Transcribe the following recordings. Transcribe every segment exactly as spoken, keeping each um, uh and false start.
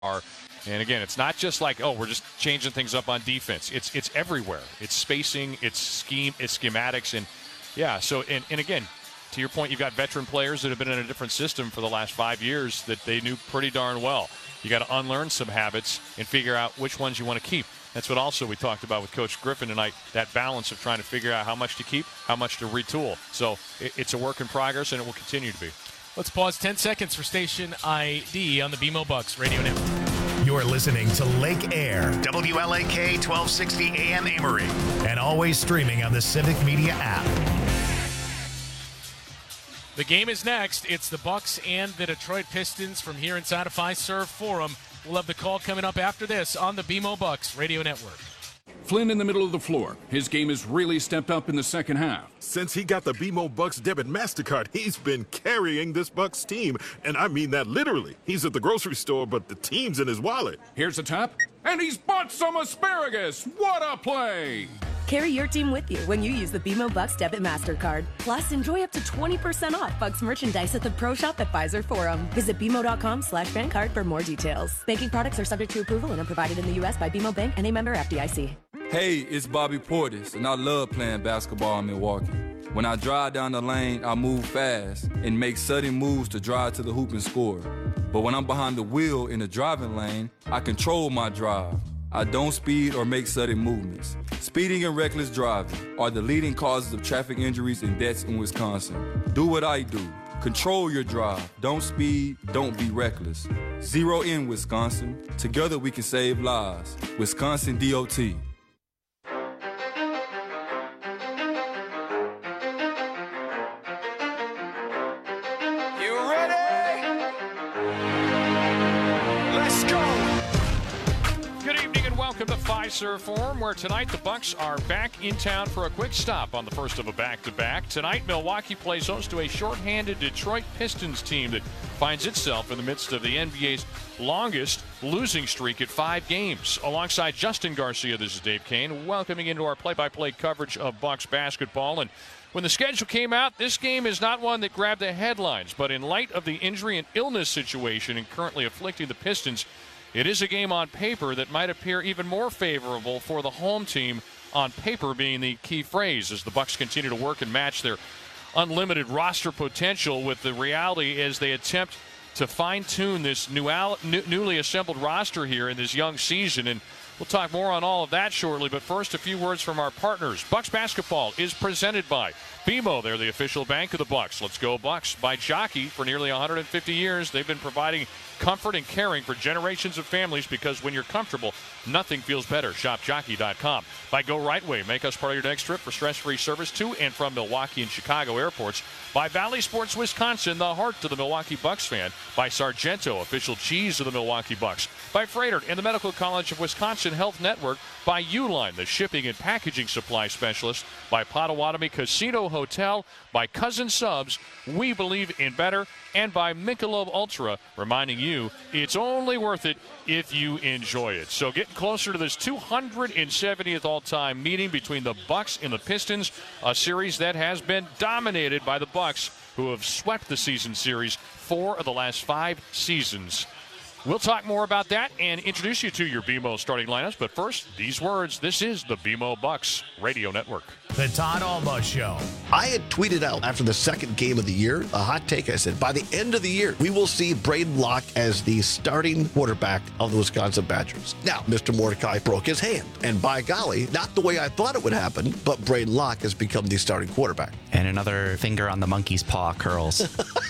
are. And again, it's not just like, oh, we're just changing things up on defense. It's it's everywhere. It's spacing, it's scheme, it's schematics, and yeah. So and, and again, to your point, you've got veteran players that have been in a different system for the last five years that they knew pretty darn well. You got to unlearn some habits and figure out which ones you want to keep. That's what also we talked about with Coach Griffin tonight, that balance of trying to figure out how much to keep, how much to retool. So it, it's a work in progress, and it will continue to be. Let's pause ten seconds for station I D on the B M O Bucks Radio Network. You're listening to Lake Air, W L A K twelve sixty A M Amory, and always streaming on the Civic Media app. The game is next. It's the Bucks and the Detroit Pistons from here inside of Fiserv Forum. We'll have the call coming up after this on the B M O Bucks Radio Network. Flynn in the middle of the floor. His game has really stepped up in the second half. Since he got the B M O Bucks debit MasterCard, he's been carrying this Bucks team. And I mean that literally. He's at the grocery store, but the team's in his wallet. Here's a tap, and he's bought some asparagus. What a play! Carry your team with you when you use the B M O Bucks debit MasterCard. Plus, enjoy up to twenty percent off Bucks merchandise at the Pro Shop at Fiserv Forum. Visit bmo.com slash bankcard for more details. Banking products are subject to approval and are provided in the U S by B M O Bank and a member F D I C. Hey, it's Bobby Portis, and I love playing basketball in Milwaukee. When I drive down the lane, I move fast and make sudden moves to drive to the hoop and score. But when I'm behind the wheel in the driving lane, I control my drive. I don't speed or make sudden movements. Speeding and reckless driving are the leading causes of traffic injuries and deaths in Wisconsin. Do what I do. Control your drive. Don't speed. Don't be reckless. Zero in Wisconsin. Together we can save lives. Wisconsin D O T. Welcome to Fiserv Forum, where tonight the Bucks are back in town for a quick stop on the first of a back-to-back. Tonight, Milwaukee plays host to a shorthanded Detroit Pistons team that finds itself in the midst of the N B A's longest losing streak at five games. Alongside Justin Garcia, this is Dave Kane, welcoming into our play-by-play coverage of Bucks basketball. And when the schedule came out, this game is not one that grabbed the headlines, but in light of the injury and illness situation and currently afflicting the Pistons, it is a game on paper that might appear even more favorable for the home team, on paper being the key phrase, as the Bucks continue to work and match their unlimited roster potential with the reality as they attempt to fine-tune this new, new, newly assembled roster here in this young season. And we'll talk more on all of that shortly, but first a few words from our partners. Bucks basketball is presented by B M O. They're the official bank of the Bucks. Let's go Bucks. By Jockey. For nearly one hundred fifty years, they've been providing comfort and caring for generations of families, because when you're comfortable, nothing feels better. Shop jockey dot com. By Go Right Way. Make us part of your next trip for stress-free service to and from Milwaukee and Chicago airports. By Valley Sports Wisconsin, the heart of the Milwaukee Bucks fan. By Sargento, official cheese of the Milwaukee Bucks. By Freighter and the Medical College of Wisconsin Health Network. By Uline, the shipping and packaging supply specialist. By Potawatomi Casino Hotel. By Cousin Subs, we believe in better. And by Michelob Ultra, reminding you it's only worth it if you enjoy it. So getting closer to this two hundred seventieth all-time meeting between the Bucks and the Pistons, a series that has been dominated by the Bucks, who have swept the season series four of the last five seasons. We'll talk more about that and introduce you to your B M O starting lineups. But first, these words. This is the B M O Bucks Radio Network. The Todd Alba Show. I had tweeted out after the second game of the year, a hot take. I said, by the end of the year, we will see Braden Locke as the starting quarterback of the Wisconsin Badgers. Now, Mister Mordecai broke his hand. And by golly, not the way I thought it would happen, but Braden Locke has become the starting quarterback. And another finger on the monkey's paw curls.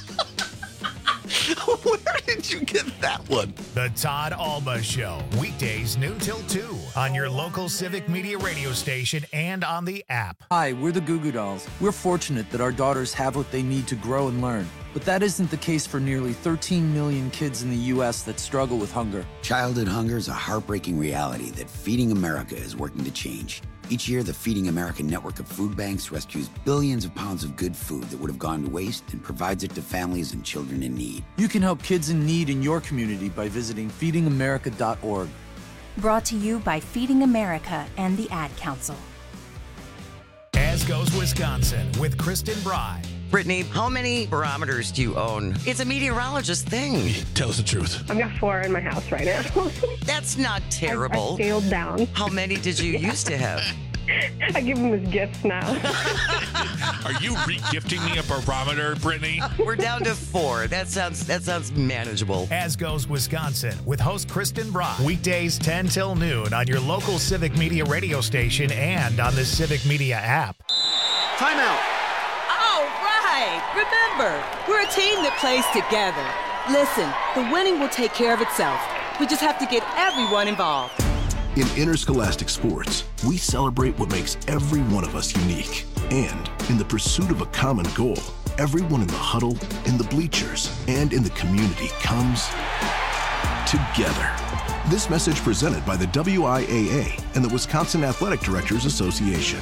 Where did you get that one? The Todd Alba Show. Weekdays noon till two on your local Civic Media radio station and on the app. Hi, we're the Goo Goo Dolls. We're fortunate that our daughters have what they need to grow and learn. But that isn't the case for nearly thirteen million kids in the U S that struggle with hunger. Childhood hunger is a heartbreaking reality that Feeding America is working to change. Each year, the Feeding America network of food banks rescues billions of pounds of good food that would have gone to waste and provides it to families and children in need. You can help kids in need in your community by visiting feeding america dot org. Brought to you by Feeding America and the Ad Council. As goes Wisconsin with Kristen Bry Brittany, how many barometers do you own? It's a meteorologist thing. Tell us the truth. I've got four in my house right now. That's not terrible. I, I scaled down. How many did you yeah. used to have? I give them as gifts now. Are you re-gifting me a barometer, Brittany? We're down to four. That sounds that sounds manageable. As goes Wisconsin with host Kristen Brock. Weekdays ten till noon on your local Civic Media radio station and on the Civic Media app. Timeout. All right. Remember, we're a team that plays together. Listen, the winning will take care of itself. We just have to get everyone involved. In interscholastic sports, we celebrate what makes every one of us unique. And in the pursuit of a common goal, everyone in the huddle, in the bleachers, and in the community comes together. This message presented by the W I A A and the Wisconsin Athletic Directors Association.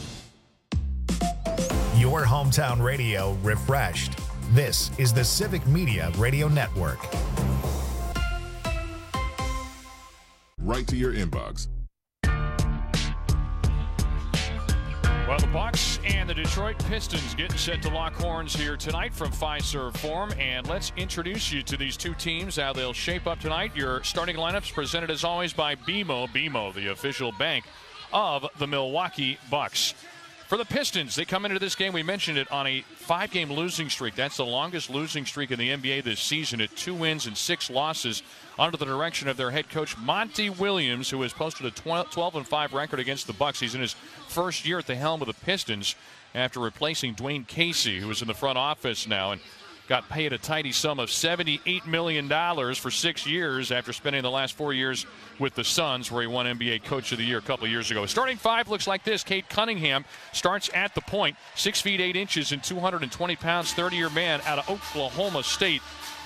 Your hometown radio refreshed. This is the Civic Media Radio Network. Right to your inbox. Well, the Bucks and the Detroit Pistons getting set to lock horns here tonight from Fiserv Forum. And let's introduce you to these two teams, how they'll shape up tonight. Your starting lineups presented as always by B M O. B M O, the official bank of the Milwaukee Bucks. For the Pistons, they come into this game, we mentioned it, on a five-game losing streak. That's the longest losing streak in the N B A this season at two wins and six losses under the direction of their head coach, Monty Williams, who has posted a twelve and five record against the Bucks. He's in his first year at the helm of the Pistons after replacing Dwayne Casey, who is in the front office now and got paid a tidy sum of seventy-eight million dollars for six years after spending the last four years with the Suns, where he won N B A Coach of the Year a couple of years ago. Starting five looks like this. Cade Cunningham starts at the point, six feet eight inches and two hundred twenty pounds, thirty-year man out of Oklahoma State.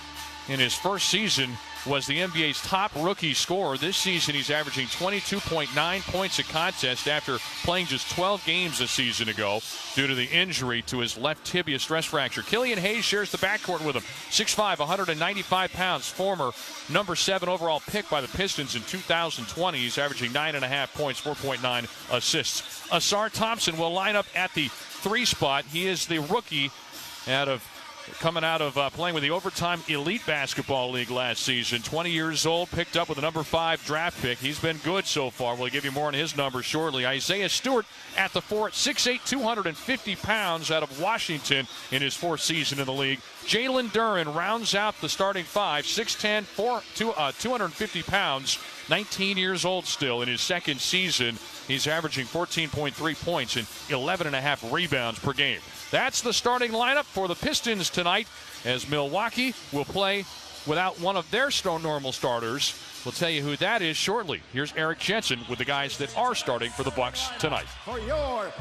In his first season, was the N B A's top rookie scorer. This season, he's averaging twenty-two point nine points a contest after playing just twelve games a season ago due to the injury to his left tibia stress fracture. Killian Hayes shares the backcourt with him. six five, one hundred ninety-five pounds, former number seven overall pick by the Pistons in two thousand twenty. He's averaging nine point five points, four point nine assists. Asar Thompson will line up at the three spot. He is the rookie out of coming out of uh, playing with the Overtime Elite Basketball League last season. twenty years old, picked up with a number five draft pick. He's been good so far. We'll give you more on his numbers shortly. Isaiah Stewart at the four at six eight, two hundred fifty pounds out of Washington in his fourth season in the league. Jalen Duren rounds out the starting five, six ten, four, two, uh, two hundred fifty pounds, nineteen years old still in his second season. He's averaging fourteen point three points and eleven point five rebounds per game. That's the starting lineup for the Pistons tonight, as Milwaukee will play without one of their normal starters. We'll tell you who that is shortly. Here's Eric Jensen with the guys that are starting for the Bucks tonight. For your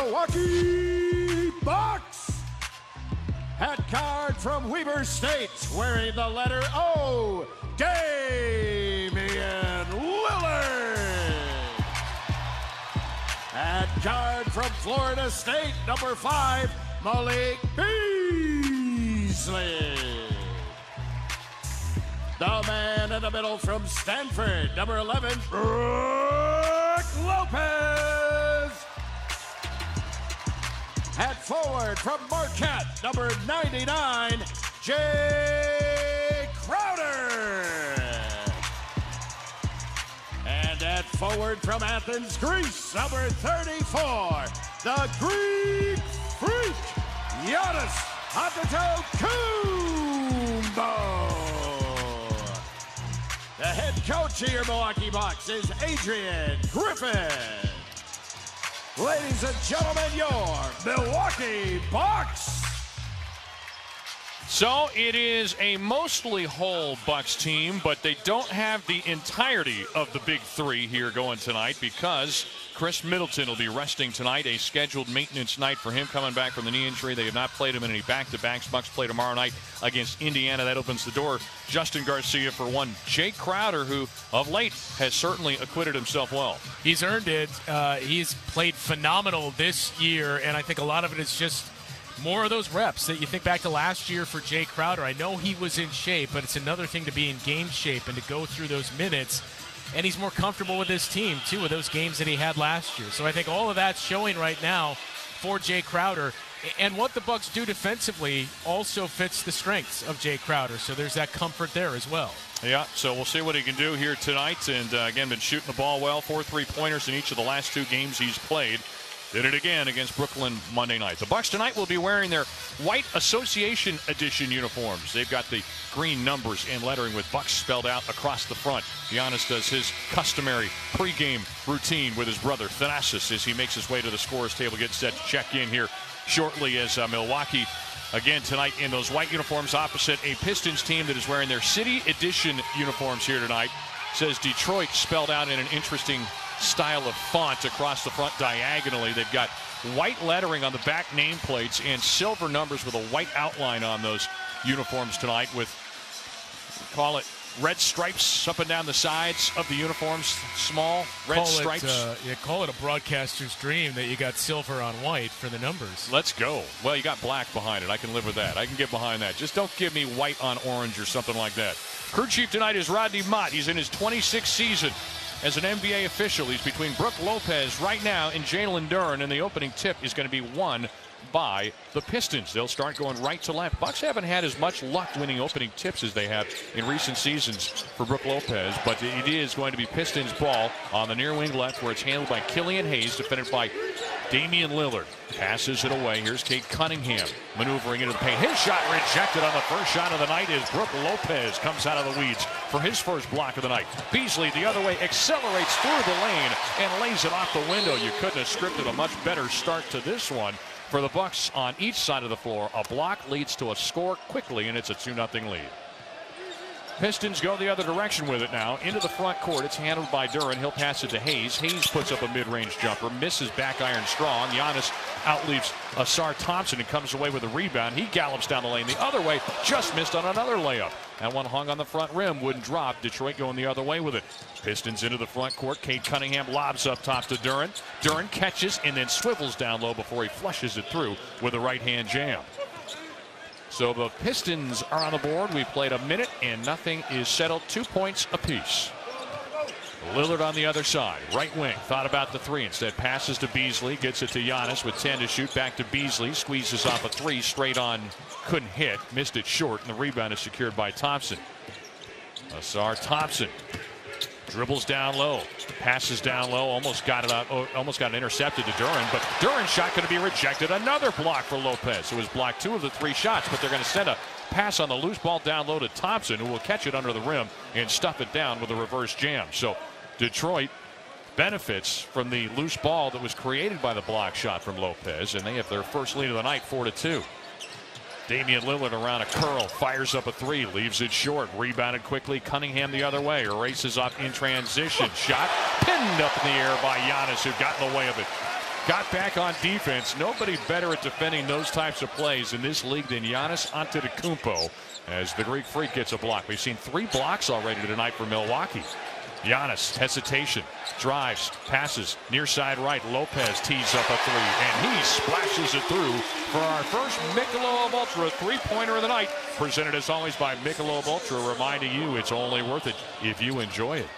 Milwaukee Bucks, hat card from Weber State, wearing the letter O, Damian Lillard. Hat card from Florida State, number five, Malik Beasley. The man in the middle from Stanford, number eleven, Brook Lopez. At forward from Marquette, number ninety-nine, Jay Crowder. And at forward from Athens, Greece, number thirty-four, the Greek Freak, Giannis Antetokounmpo. The head coach of your Milwaukee Bucks is Adrian Griffin. Ladies and gentlemen, your Milwaukee Bucks. So it is a mostly whole Bucks team, but they don't have the entirety of the big three here going tonight because Chris Middleton will be resting tonight, a scheduled maintenance night for him coming back from the knee injury. They have not played him in any back-to-backs. Bucks play tomorrow night against Indiana. That opens the door. Justin Garcia for one. Jake Crowder, who of late has certainly acquitted himself well. He's earned it. Uh, he's played phenomenal this year, and I think a lot of it is just more of those reps that you think back to last year for Jay Crowder. I know he was in shape, but it's another thing to be in game shape and to go through those minutes. And he's more comfortable with his team, too, with those games that he had last year. So I think all of that's showing right now for Jay Crowder. And what the Bucks do defensively also fits the strengths of Jay Crowder, so there's that comfort there as well. Yeah, so we'll see what he can do here tonight. And uh, again, been shooting the ball well, four three-pointers in each of the last two games he's played. Did it again against Brooklyn Monday night. The Bucks tonight will be wearing their white Association Edition uniforms. They've got the green numbers and lettering with Bucks spelled out across the front. Giannis does his customary pregame routine with his brother Thanasis as he makes his way to the scorer's table, gets set to check in here shortly as uh, Milwaukee again tonight in those white uniforms opposite a Pistons team that is wearing their City Edition uniforms here tonight. Says Detroit spelled out in an interesting style of font across the front diagonally. They've got white lettering on the back nameplates and silver numbers with a white outline on those uniforms tonight with, call it, red stripes up and down the sides of the uniforms, small red call stripes. It, uh, yeah, call it a broadcaster's dream that you got silver on white for the numbers. Let's go. Well, you got black behind it. I can live with that. I can get behind that. Just don't give me white on orange or something like that. Crew chief tonight is Rodney Mott. He's in his twenty-sixth season as an N B A official. He's between Brooke Lopez right now and Jalen Duren, and the opening tip is going to be won by the Pistons. They'll start going right to left. Bucks haven't had as much luck winning opening tips as they have in recent seasons for Brooke Lopez, but it is going to be Pistons ball on the near wing left, where it's handled by Killian Hayes, defended by Damian Lillard. Passes it away. Here's Cade Cunningham maneuvering into the paint. His shot rejected on the first shot of the night as Brooke Lopez comes out of the weeds for his first block of the night. Beasley the other way accelerates through the lane and lays it off the window. You couldn't have scripted a much better start to this one for the Bucks on each side of the floor. A block leads to a score quickly, and it's a two nothing lead. Pistons go the other direction with it now. Into the front court. It's handled by Duren. He'll pass it to Hayes. Hayes puts up a mid-range jumper. Misses back iron strong. Giannis outleaves Asar Thompson and comes away with a rebound. He gallops down the lane the other way. Just missed on another layup. That one hung on the front rim. Wouldn't drop. Detroit going the other way with it. Pistons into the front court. Cade Cunningham lobs up top to Duren. Duren catches and then swivels down low before he flushes it through with a right-hand jam. So the Pistons are on the board. We played a minute and nothing is settled. Two points apiece. Lillard on the other side. Right wing. Thought about the three. Instead passes to Beasley. Gets it to Giannis with ten to shoot. Back to Beasley. Squeezes off a three. Straight on. Couldn't hit. Missed it short. And the rebound is secured by Thompson. Asar Thompson dribbles down low. Passes down low. Almost got it out. Almost got it intercepted to Duren. But Duren's shot going to be rejected. Another block for Lopez, who has blocked two of the three shots. But they're going to send a pass on the loose ball down low to Thompson, who will catch it under the rim and stuff it down with a reverse jam. So Detroit benefits from the loose ball that was created by the block shot from Lopez, and they have their first lead of the night, four to two. Damian Lillard around a curl, fires up a three, leaves it short, rebounded quickly. Cunningham the other way, erases off in transition. Shot pinned up in the air by Giannis, who got in the way of it. Got back on defense. Nobody better at defending those types of plays in this league than Giannis Antetokounmpo, as the Greek Freak gets a block. We've seen three blocks already tonight for Milwaukee. Giannis, hesitation, drives, passes, near side right. Lopez tees up a three, and he splashes it through for our first Michelob Ultra three-pointer of the night. Presented as always by Michelob Ultra, reminding you it's only worth it if you enjoy it.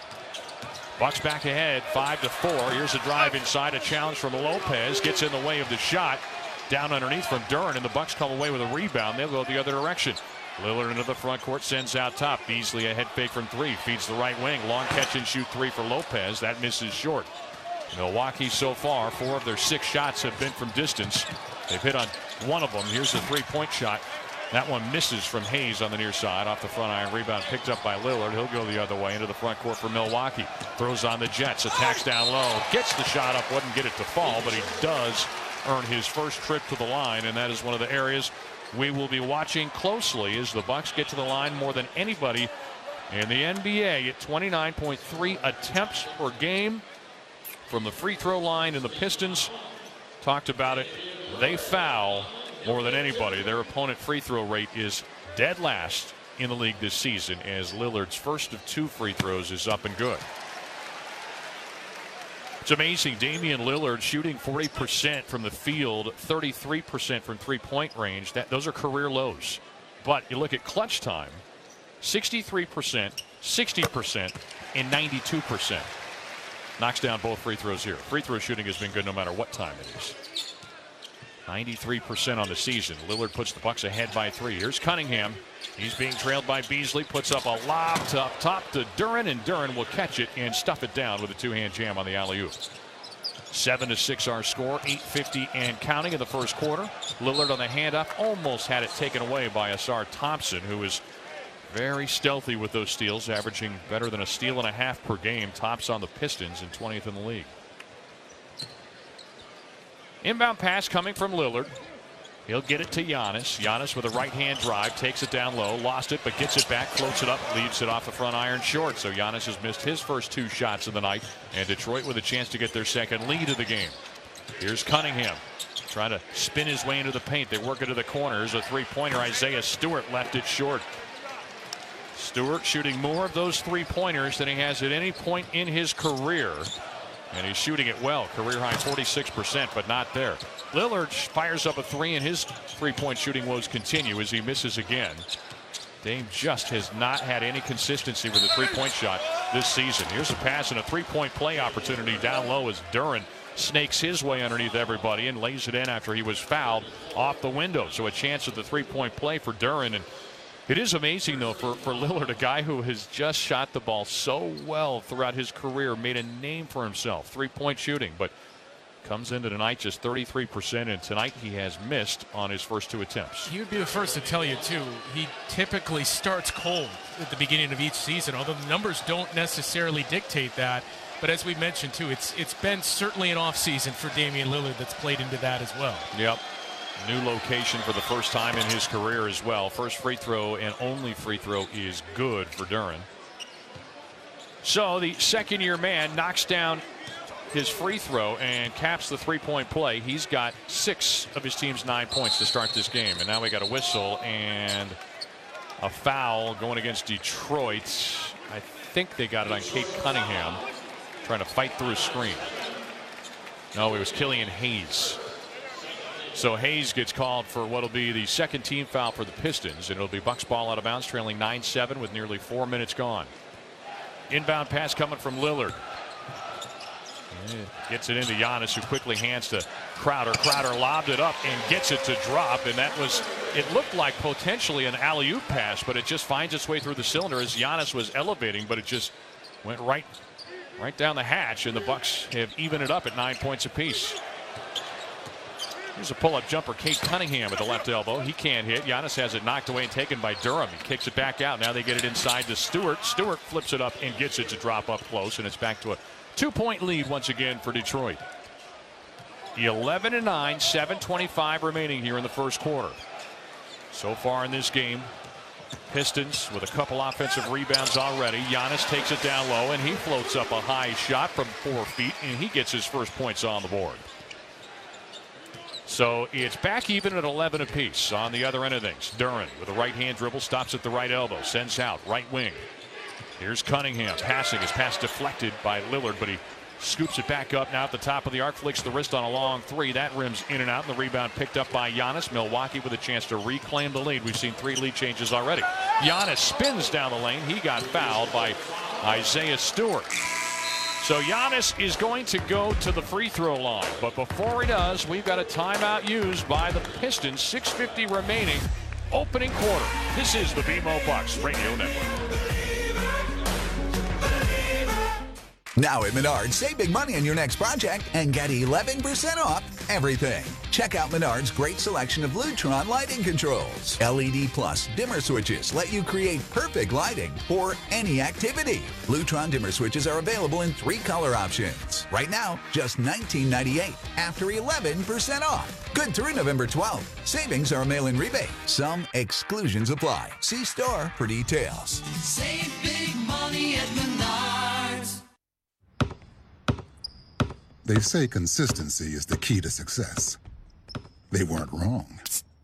Bucks back ahead, five to four. Here's a drive inside, a challenge from Lopez. Gets in the way of the shot. Down underneath from Duren, and the Bucks come away with a rebound. They'll go the other direction. Lillard into the front court, sends out top. Beasley a head fake from three, feeds the right wing. Long catch and shoot three for Lopez. That misses short. Milwaukee so far, four of their six shots have been from distance. They've hit on one of them. Here's the three-point shot. That one misses from Hayes on the near side. Off the front iron, rebound picked up by Lillard. He'll go the other way into the front court for Milwaukee. Throws on the Jets, attacks down low. Gets the shot up, wouldn't get it to fall, but he does earn his first trip to the line, and that is one of the areas we will be watching closely as the Bucks get to the line more than anybody in the N B A at twenty-nine point three attempts per game from the free throw line. And the Pistons talked about it. They foul more than anybody. Their opponent free throw rate is dead last in the league this season, as Lillard's first of two free throws is up and good. It's amazing. Damian Lillard shooting forty percent from the field, thirty-three percent from three-point range. That those are career lows. But you look at clutch time, sixty-three percent, sixty percent, and ninety-two percent. Knocks down both free throws here. Free throw shooting has been good no matter what time it is. ninety-three percent on the season. Lillard puts the Bucks ahead by three. Here's Cunningham. He's being trailed by Beasley. Puts up a lob to up top to Duren, and Duren will catch it and stuff it down with a two-hand jam on the alley-oop. Seven to six our score. eight fifty and counting in the first quarter. Lillard on the handoff almost had it taken away by Asar Thompson, who is very stealthy with those steals, averaging better than a steal and a half per game. Tops on the Pistons and twentieth in the league. Inbound pass coming from Lillard. He'll get it to Giannis. Giannis with a right-hand drive, takes it down low, lost it, but gets it back, floats it up, leaves it off the front iron short. So Giannis has missed his first two shots of the night, and Detroit with a chance to get their second lead of the game. Here's Cunningham trying to spin his way into the paint. They work it to the corners. A three-pointer. Isaiah Stewart left it short. Stewart shooting more of those three-pointers than he has at any point in his career. And he's shooting it well. Career high forty-six percent, but not there. Lillard fires up a three, and his three-point shooting woes continue as he misses again. Dame just has not had any consistency with a three-point shot this season. Here's a pass and a three-point play opportunity down low as Duren snakes his way underneath everybody and lays it in after he was fouled off the window. So a chance at the three-point play for Duren. And it is amazing, though, for, for Lillard, a guy who has just shot the ball so well throughout his career, made a name for himself, three-point shooting, but comes into tonight just thirty-three percent, and tonight he has missed on his first two attempts. He would be the first to tell you, too, he typically starts cold at the beginning of each season, although the numbers don't necessarily dictate that. But as we mentioned, too, it's it's been certainly an offseason for Damian Lillard that's played into that as well. Yep. New location for the first time in his career as well. First free throw and only free throw is good for Duren. So the second year man knocks down his free throw and caps the three-point play. He's got six of his team's nine points to start this game. And now we got a whistle and a foul going against Detroit. I think they got it on Cade Cunningham trying to fight through a screen. No, it was Killian Hayes. So Hayes gets called for what will be the second team foul for the Pistons, and it'll be Bucks ball out of bounds, trailing nine seven with nearly four minutes gone. Inbound pass coming from Lillard. Gets it into Giannis, who quickly hands to Crowder. Crowder lobbed it up and gets it to drop, and that was, it looked like potentially an alley-oop pass, but it just finds its way through the cylinder as Giannis was elevating, but it just went right, right down the hatch, and the Bucks have evened it up at nine points apiece. Here's a pull-up jumper. Cade Cunningham at the left elbow. He can't hit. Giannis has it knocked away and taken by Durham. He kicks it back out. Now they get it inside to Stewart. Stewart flips it up and gets it to drop up close, and it's back to a two-point lead once again for Detroit. eleven and nine, seven twenty-five remaining here in the first quarter. So far in this game, Pistons with a couple offensive rebounds already. Giannis takes it down low, and he floats up a high shot from four feet, and he gets his first points on the board. So it's back even at eleven apiece on the other end of things. Duren with a right-hand dribble, stops at the right elbow, sends out right wing. Here's Cunningham passing. His pass deflected by Lillard, but he scoops it back up now at the top of the arc, flicks the wrist on a long three. That rims in and out, and the rebound picked up by Giannis. Milwaukee with a chance to reclaim the lead. We've seen three lead changes already. Giannis spins down the lane. He got fouled by Isaiah Stewart. So Giannis is going to go to the free throw line, but before he does, we've got a timeout used by the Pistons. six fifty remaining, opening quarter. This is the B M O Bucks Radio Network. Now at Menards, save big money on your next project and get eleven percent off everything. Check out Menards' great selection of Lutron lighting controls. L E D Plus dimmer switches let you create perfect lighting for any activity. Lutron dimmer switches are available in three color options. Right now, just nineteen ninety-eight after eleven percent off. Good through November twelfth. Savings are a mail-in rebate. Some exclusions apply. See store for details. Save big money at Menards. They say consistency is the key to success. They weren't wrong.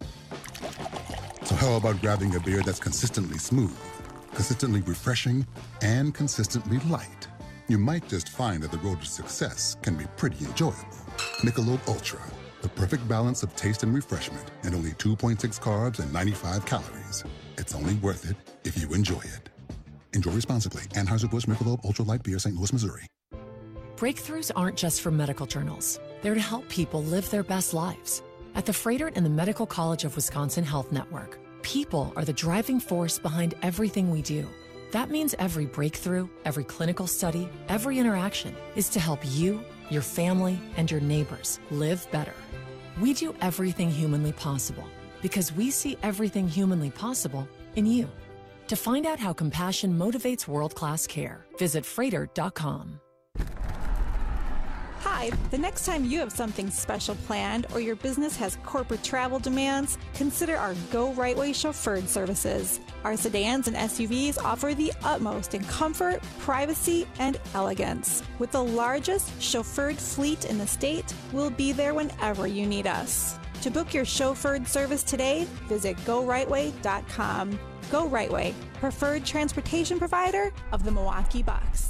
So how about grabbing a beer that's consistently smooth, consistently refreshing, and consistently light? You might just find that the road to success can be pretty enjoyable. Michelob Ultra, the perfect balance of taste and refreshment, and only two point six carbs and ninety-five calories. It's only worth it if you enjoy it. Enjoy responsibly. Anheuser-Busch Michelob Ultra Light Beer, Saint Louis, Missouri. Breakthroughs aren't just from medical journals. They're to help people live their best lives. At the Froedtert and the Medical College of Wisconsin Health Network, people are the driving force behind everything we do. That means every breakthrough, every clinical study, every interaction is to help you, your family, and your neighbors live better. We do everything humanly possible because we see everything humanly possible in you. To find out how compassion motivates world-class care, visit Froedtert dot com. Hi, the next time you have something special planned or your business has corporate travel demands, consider our Go Right Way chauffeured services. Our sedans and S U Vs offer the utmost in comfort, privacy, and elegance. With the largest chauffeured fleet in the state, we'll be there whenever you need us. To book your chauffeured service today, visit Go Right Way dot com. Go Right Way, preferred transportation provider of the Milwaukee Bucks.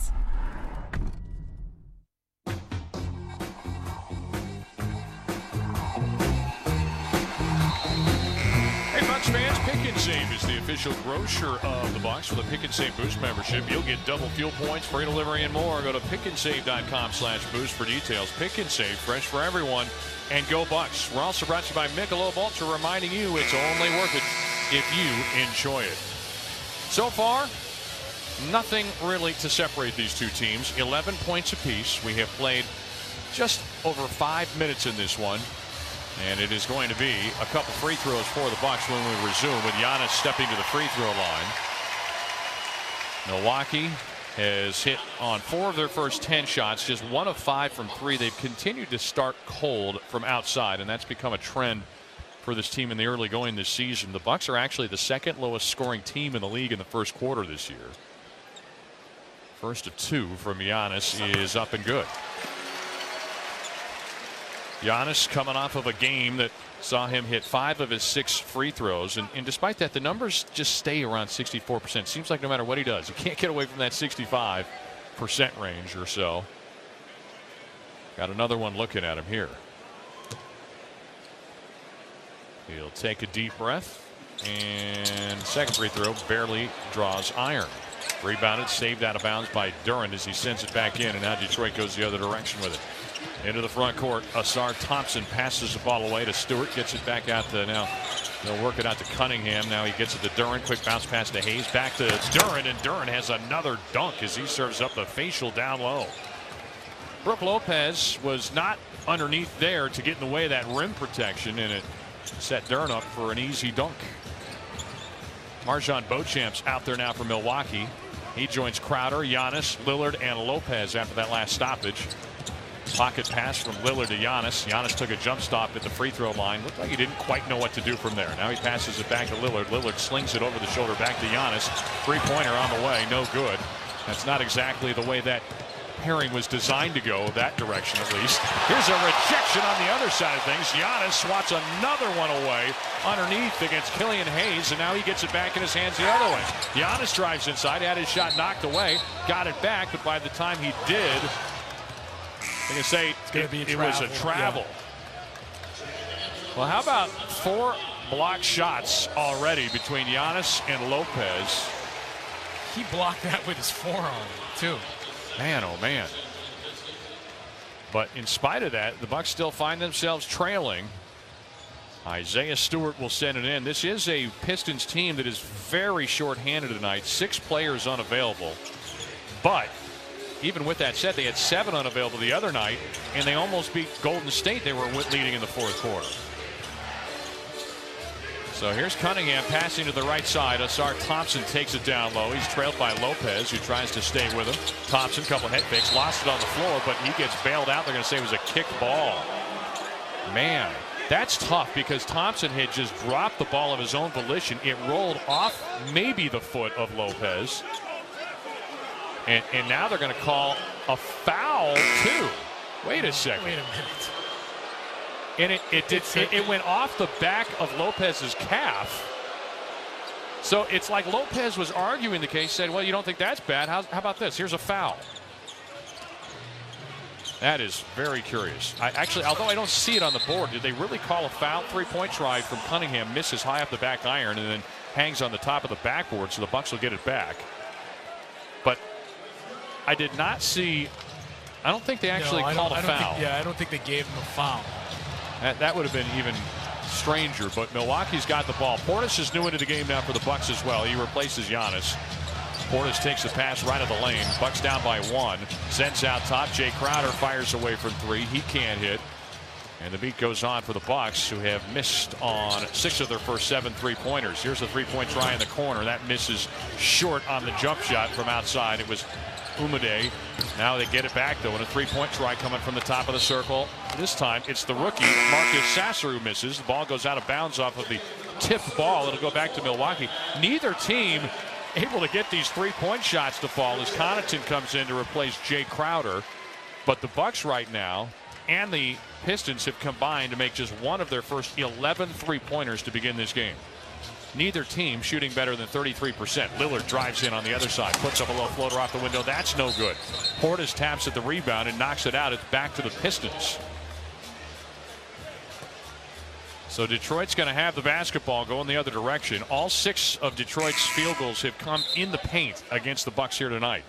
Fans, Pick and Save is the official grocer of the Bucks. With a Pick and Save Boost membership, you'll get double fuel points, free delivery, and more. Go to pick and save dot com slash boost for details. Pick and Save, fresh for everyone, and go Bucks. We're also brought to you by Michelob Ultra, reminding you it's only worth it if you enjoy it. So far, nothing really to separate these two teams. eleven points apiece. We have played just over five minutes in this one. And it is going to be a couple free throws for the Bucks when we resume, with Giannis stepping to the free throw line. Milwaukee has hit on four of their first ten shots, just one of five from three. They've continued to start cold from outside, and that's become a trend for this team in the early going this season. The Bucks are actually the second lowest scoring team in the league in the first quarter this year. First of two from Giannis is up and good. Giannis coming off of a game that saw him hit five of his six free throws. And, and despite that, the numbers just stay around sixty-four percent. Seems like no matter what he does, he can't get away from that sixty-five percent range or so. Got another one looking at him here. He'll take a deep breath. And second free throw barely draws iron. Rebounded, saved out of bounds by Duren as he sends it back in. And now Detroit goes the other direction with it. Into the front court, Asar Thompson passes the ball away to Stewart, gets it back out to now. They'll work it out to Cunningham. Now he gets it to Duren. Quick bounce pass to Hayes. Back to Duren, and Duren has another dunk as he serves up the facial down low. Brook Lopez was not underneath there to get in the way of that rim protection, and it set Duren up for an easy dunk. MarJon Beauchamp's out there now for Milwaukee. He joins Crowder, Giannis, Lillard, and Lopez after that last stoppage. Pocket pass from Lillard to Giannis. Giannis took a jump stop at the free throw line. Looked like he didn't quite know what to do from there. Now he passes it back to Lillard. Lillard slings it over the shoulder back to Giannis. Three-pointer on the way. No good. That's not exactly the way that pairing was designed to go, that direction at least. Here's a rejection on the other side of things. Giannis swats another one away underneath against Killian Hayes, and now he gets it back in his hands the other way. Giannis drives inside, had his shot knocked away, got it back, but by the time he did, I can say it, be it was a travel. Yeah. Well, how about four block shots already between Giannis and Lopez? He blocked that with his forearm, too. Man, oh, man. But in spite of that, the Bucks still find themselves trailing. Isaiah Stewart will send it in. This is a Pistons team that is very short-handed tonight. Six players unavailable. But even with that said, they had seven unavailable the other night, and they almost beat Golden State. They were leading in the fourth quarter. So here's Cunningham passing to the right side. Asar Thompson takes it down low. He's trailed by Lopez, who tries to stay with him. Thompson, couple head fakes, lost it on the floor, but he gets bailed out. They're going to say it was a kicked ball. Man, that's tough because Thompson had just dropped the ball of his own volition. It rolled off maybe the foot of Lopez. And, and now they're going to call a foul, too. Wait a second. Wait a minute. And it, it, did, it, it went off the back of Lopez's calf. So it's like Lopez was arguing the case, said, well, you don't think that's bad. How, how about this? Here's a foul. That is very curious. I actually, although I don't see it on the board, did they really call a foul? Three-point try from Cunningham, misses high up the back iron, and then hangs on the top of the backboard, so the Bucks will get it back. But I did not see, I don't think they actually no, called a I don't foul. Think, yeah, I don't think they gave him a foul. That, that would have been even stranger, but Milwaukee's got the ball. Portis is new into the game now for the Bucks as well. He replaces Giannis. Portis takes the pass right of the lane. Bucks down by one. Sends out top. Jay Crowder fires away from three. He can't hit. And the beat goes on for the Bucks, who have missed on six of their first seven three-pointers. Here's a three-point try in the corner. That misses short on the jump shot from outside. It was Umude. Now they get it back, though, and a three-point try coming from the top of the circle. This time, it's the rookie, Marcus Sasser, who misses. The ball goes out of bounds off of the tipped ball. It'll go back to Milwaukee. Neither team able to get these three-point shots to fall as Connaughton comes in to replace Jay Crowder. But the Bucks right now and the Pistons have combined to make just one of their first eleven three-pointers to begin this game. Neither team shooting better than thirty-three percent. Lillard drives in on the other side, puts up a low floater off the window. That's no good. Portis taps at the rebound and knocks it out. It's back to the Pistons. So Detroit's going to have the basketball going the other direction. All six of Detroit's field goals have come in the paint against the Bucks here tonight.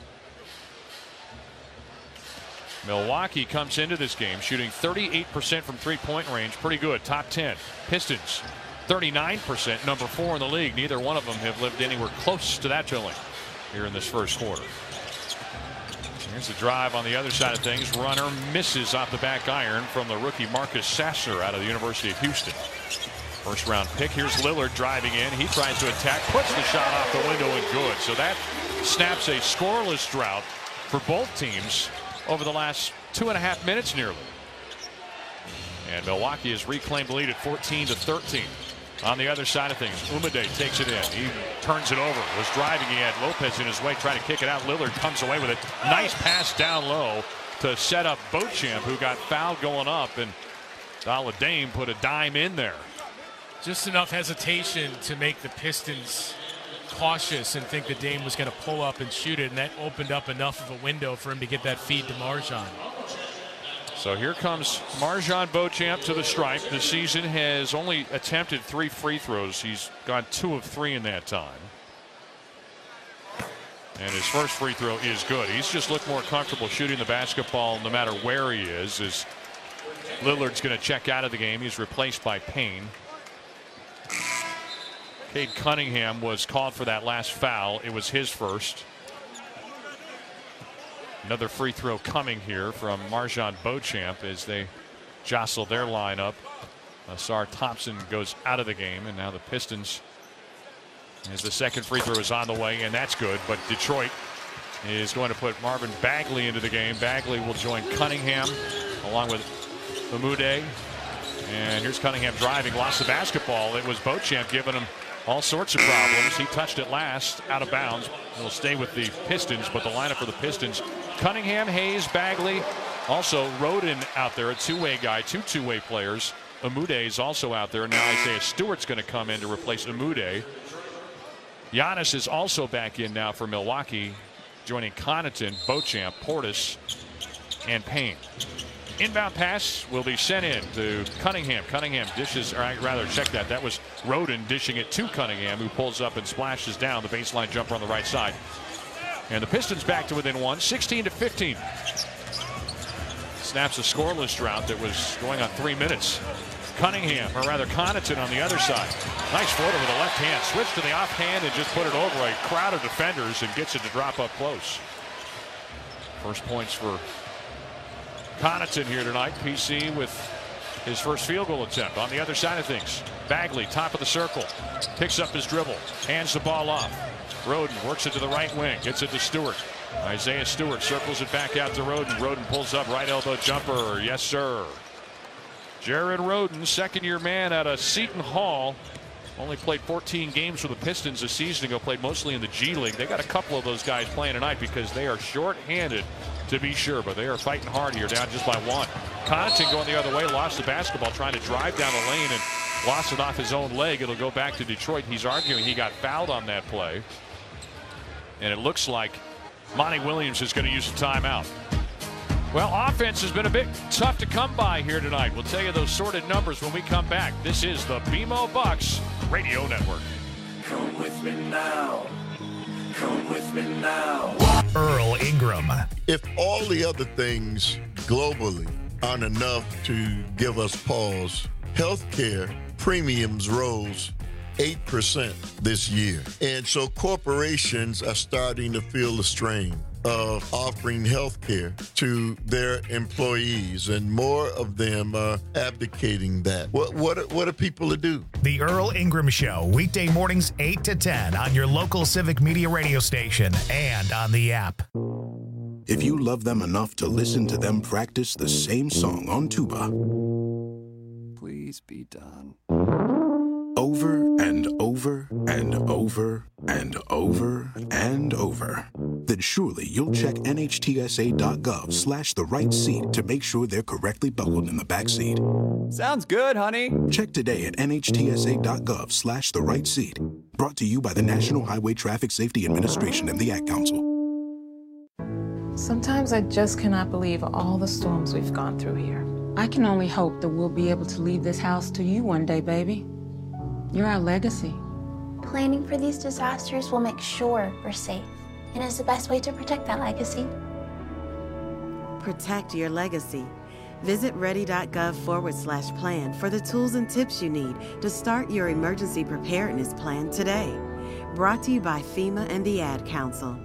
Milwaukee comes into this game shooting thirty-eight percent from three-point range. Pretty good. Top ten. Pistons thirty-nine percent, number four in the league. Neither one of them have lived anywhere close to that billing here in this first quarter. Here's the drive on the other side of things. Runner misses off the back iron from the rookie Marcus Sasser out of the University of Houston. First round pick. Here's Lillard driving in. He tries to attack, puts the shot off the window and good. So that snaps a scoreless drought for both teams over the last two and a half minutes nearly. And Milwaukee has reclaimed the lead at fourteen to thirteen. On the other side of things, Umude takes it in. He turns it over. Was driving. He had Lopez in his way, trying to kick it out. Lillard comes away with it. Nice pass down low to set up Beauchamp, who got fouled going up, and Dame put a dime in there. Just enough hesitation to make the Pistons cautious and think that Dame was going to pull up and shoot it, and that opened up enough of a window for him to get that feed to MarJon. So here comes MarJon Beauchamp to the stripe. This season has only attempted three free throws. He's gone two of three in that time. And his first free throw is good. He's just looked more comfortable shooting the basketball no matter where he is. As Lillard's going to check out of the game. He's replaced by Payne. Cade Cunningham was called for that last foul. It was his first. Another free throw coming here from MarJon Beauchamp as they jostle their lineup. Ausar Thompson goes out of the game, and now the Pistons, as the second free throw is on the way, and that's good. But Detroit is going to put Marvin Bagley into the game. Bagley will join Cunningham along with Umude. And here's Cunningham driving, lost the basketball. It was Beauchamp giving him all sorts of problems. He touched it last, out of bounds. He'll stay with the Pistons, but the lineup for the Pistons: Cunningham, Hayes, Bagley, also Roden out there, a two-way guy, two two-way players. Umude is also out there. Now Isaiah Stewart's going to come in to replace Umude. Giannis is also back in now for Milwaukee, joining Connaughton, Beauchamp, Portis, and Payne. Inbound pass will be sent in to Cunningham. Cunningham dishes, or I'd rather check that. That was Roden dishing it to Cunningham, who pulls up and splashes down the baseline jumper on the right side. And the Pistons back to within one, sixteen to fifteen. Snaps a scoreless drought that was going on three minutes. Cunningham, or rather Connaughton on the other side. Nice floater with the left hand. Switch to the offhand and just put it over a crowd of defenders and gets it to drop up close. First points for Connaughton here tonight. P C with his first field goal attempt. On the other side of things, Bagley, top of the circle, picks up his dribble, hands the ball off. Roden works it to the right wing, gets it to Stewart. Isaiah Stewart circles it back out to Roden. Roden pulls up, right elbow jumper. Yes, sir. Jared Roden, second-year man out of Seton Hall. Only played fourteen games for the Pistons a season ago, played mostly in the G League. They got a couple of those guys playing tonight because they are short-handed, to be sure, but they are fighting hard here, down just by one. Connaughton going the other way, lost the basketball, trying to drive down the lane and lost it off his own leg. It'll go back to Detroit. He's arguing he got fouled on that play. And it looks like Monty Williams is going to use a timeout. Well, offense has been a bit tough to come by here tonight. We'll tell you those sorted numbers when we come back. This is the B M O Bucks Radio Network. Come with me now. Come with me now. Earl Ingram. If all the other things globally aren't enough to give us pause. Healthcare premiums rose eight percent this year. And so corporations are starting to feel the strain of offering health care to their employees, and more of them are abdicating that. What what what are people to do? The Earl Ingram Show, weekday mornings eight to ten on your local Civic Media radio station and on the app. If you love them enough to listen to them practice the same song on tuba, please be done. Over and over and over and over and over, then surely you'll check N H T S A dot gov slash the right seat to make sure they're correctly buckled in the back seat. Sounds good, honey. Check today at N H T S A dot gov slash the right seat. Brought to you by the National Highway Traffic Safety Administration and the Ad Council. Sometimes I just cannot believe all the storms we've gone through here. I can only hope that we'll be able to leave this house to you one day, baby. You're our legacy. Planning for these disasters will make sure we're safe, and is the best way to protect that legacy. Protect your legacy. Visit ready.gov forward slash plan for the tools and tips you need to start your emergency preparedness plan today. Brought to you by FEMA and the Ad Council.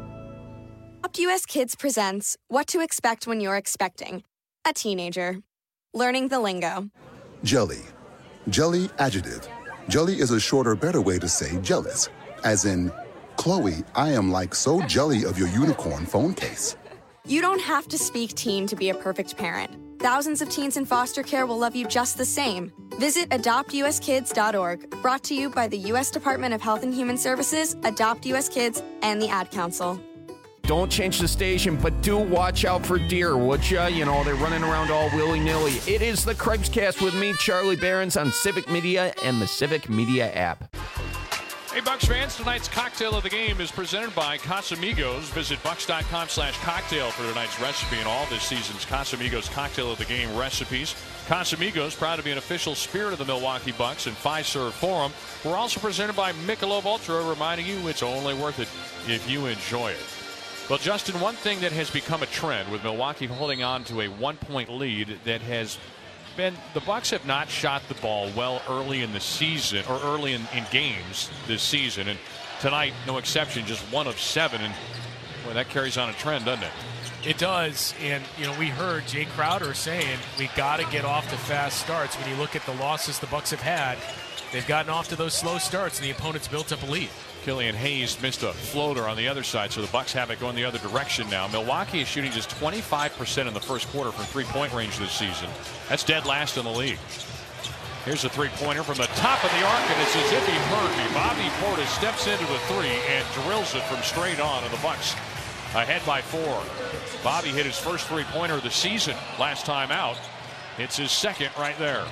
Adopt U S Kids presents What to Expect When You're Expecting a Teenager. Learning the lingo. Jelly. Jelly adjective. Jelly is a shorter, better way to say jealous. As in, Chloe, I am like so jelly of your unicorn phone case. You don't have to speak teen to be a perfect parent. Thousands of teens in foster care will love you just the same. Visit adopt U S kids dot org. Brought to you by the U S Department of Health and Human Services, Adopt U S Kids, and the Ad Council. Don't change the station, but do watch out for deer, would ya? You know, they're running around all willy-nilly. It is the Crimescast with me, Charlie Behrens, on Civic Media and the Civic Media app. Hey, Bucs fans, tonight's cocktail of the game is presented by Casamigos. Visit bucks.com slash cocktail for tonight's recipe and all this season's Casamigos cocktail of the game recipes. Casamigos, proud to be an official spirit of the Milwaukee Bucks and Fiserv Forum. We're also presented by Michelob Ultra, reminding you it's only worth it if you enjoy it. Well, Justin, one thing that has become a trend with Milwaukee holding on to a one-point lead that has been the Bucks have not shot the ball well early in the season or early in, in games this season. And tonight, no exception, just one of seven. And boy, that carries on a trend, doesn't it? It does. And, you know, we heard Jay Crowder saying we got to get off to fast starts. When you look at the losses the Bucks have had, they've gotten off to those slow starts, and the opponent's built up a lead. Killian Hayes missed a floater on the other side, so the Bucks have it going the other direction now. Milwaukee is shooting just twenty-five percent in the first quarter from three-point range this season. That's dead last in the league. Here's a three-pointer from the top of the arc, and it's as if he heard me. Bobby Portis steps into the three and drills it from straight on, and the Bucks ahead by four. Bobby hit his first three-pointer of the season last time out. It's his second right there.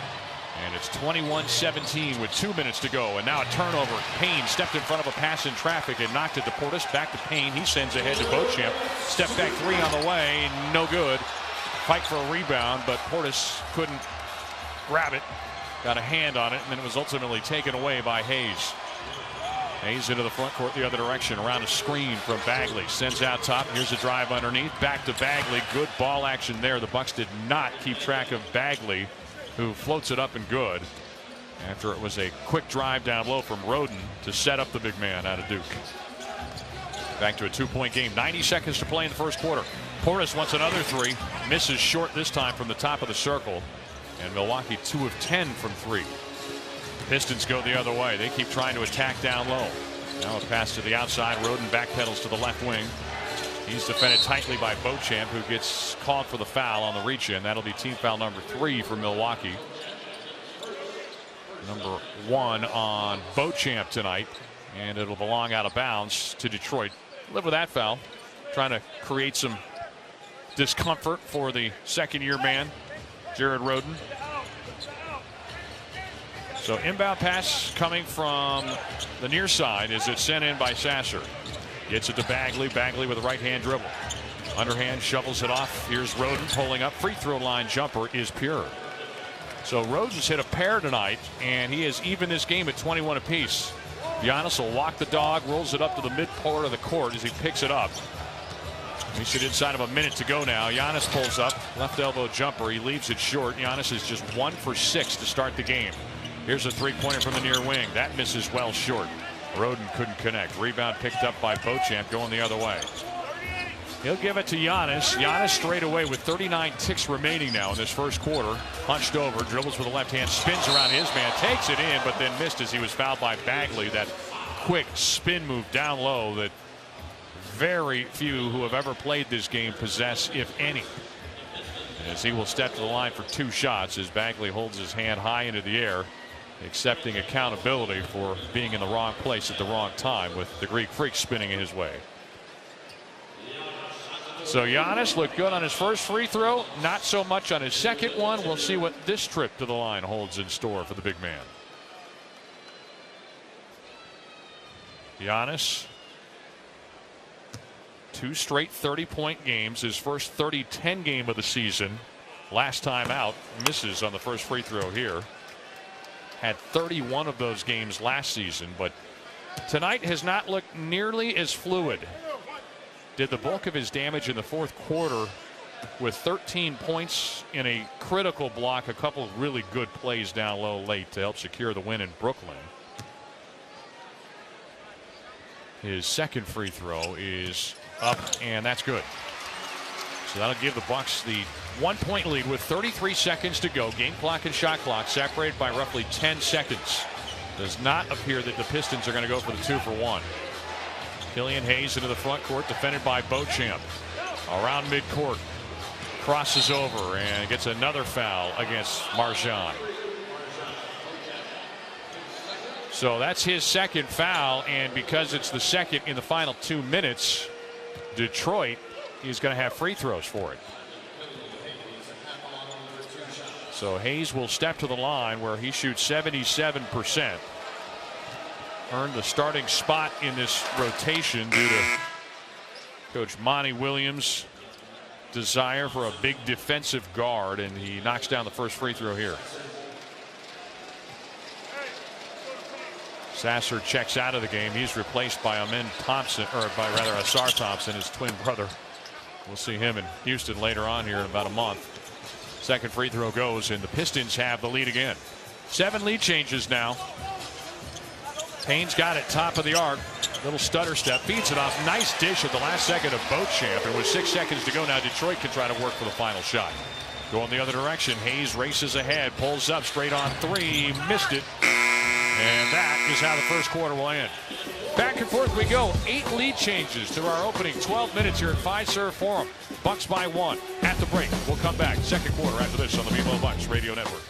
And it's twenty-one seventeen with two minutes to go. And now a turnover. Payne stepped in front of a pass in traffic and knocked it to Portis. Back to Payne. He sends ahead to Beauchamp. Step back three on the way. No good. Fight for a rebound, but Portis couldn't grab it. Got a hand on it, and then it was ultimately taken away by Hayes. Hayes into the front court the other direction. Around a screen from Bagley. Sends out top. Here's a drive underneath. Back to Bagley. Good ball action there. The Bucks did not keep track of Bagley, who floats it up and good after it was a quick drive down low from Roden to set up the big man out of Duke. Back to a two-point game. ninety seconds to play in the first quarter. Portis wants another three. Misses short this time from the top of the circle. And Milwaukee two of ten from three. Pistons go the other way. They keep trying to attack down low. Now a pass to the outside. Roden backpedals to the left wing. He's defended tightly by Beauchamp, who gets called for the foul on the reach-in. That'll be team foul number three for Milwaukee. Number one on Beauchamp tonight, and it'll belong out of bounds to Detroit. Live with that foul. Trying to create some discomfort for the second-year man, Jared Roden. So inbound pass coming from the near side as it's sent in by Sasser. Gets it to Bagley. Bagley with a right-hand dribble. Underhand shovels it off. Here's Roden pulling up. Free throw line jumper is pure. So Roden's hit a pair tonight, and he has even this game at twenty-one apiece. Giannis will walk the dog, rolls it up to the mid part of the court as he picks it up. We sit inside of a minute to go now. Giannis pulls up, left elbow jumper. He leaves it short. Giannis is just one for six to start the game. Here's a three-pointer from the near wing. That misses well short. Roden couldn't connect. Rebound picked up by Beauchamp going the other way. He'll give it to Giannis. Giannis straight away with thirty-nine ticks remaining now in this first quarter. Punched over, dribbles with the left hand, spins around his man, takes it in, but then missed as he was fouled by Bagley. That quick spin move down low that very few who have ever played this game possess, if any. As he will step to the line for two shots as Bagley holds his hand high into the air, accepting accountability for being in the wrong place at the wrong time with the Greek Freak spinning his way. So Giannis looked good on his first free throw, not so much on his second one. We'll see what this trip to the line holds in store for the big man. Giannis, two straight thirty-point games, his first thirty ten game of the season. Last time out, misses on the first free throw here. Had thirty-one of those games last season, but tonight has not looked nearly as fluid. Did the bulk of his damage in the fourth quarter with thirteen points in a critical block, a couple of really good plays down low late to help secure the win in Brooklyn. His second free throw is up, and that's good. So that'll give the Bucks the one-point lead with thirty-three seconds to go. Game clock and shot clock separated by roughly ten seconds. Does not appear that the Pistons are going to go for the two for one. Killian Hayes into the front court, defended by Beauchamp. Around midcourt, crosses over and gets another foul against MarJon. So that's his second foul, and because it's the second in the final two minutes, Detroit is going to have free throws for it. So Hayes will step to the line where he shoots seventy-seven percent. Earned the starting spot in this rotation due to Coach Monty Williams' desire for a big defensive guard, and he knocks down the first free throw here. Sasser checks out of the game. He's replaced by Amen Thompson, or by rather Asar Thompson, his twin brother. We'll see him in Houston later on here in about a month. Second free throw goes, and the Pistons have the lead again. Seven lead changes now. Payne's got it top of the arc. Little stutter step, feeds it off. Nice dish at the last second of Beauchamp. And with six seconds to go now, Detroit can try to work for the final shot. Going the other direction. Hayes races ahead, pulls up straight on three, missed it. And that is how the first quarter will end. Back and forth we go. Eight lead changes through our opening twelve minutes here at Fiserv Forum. Bucks by one. At the break, we'll come back. Second quarter after this on the BMO Bucks Radio Network.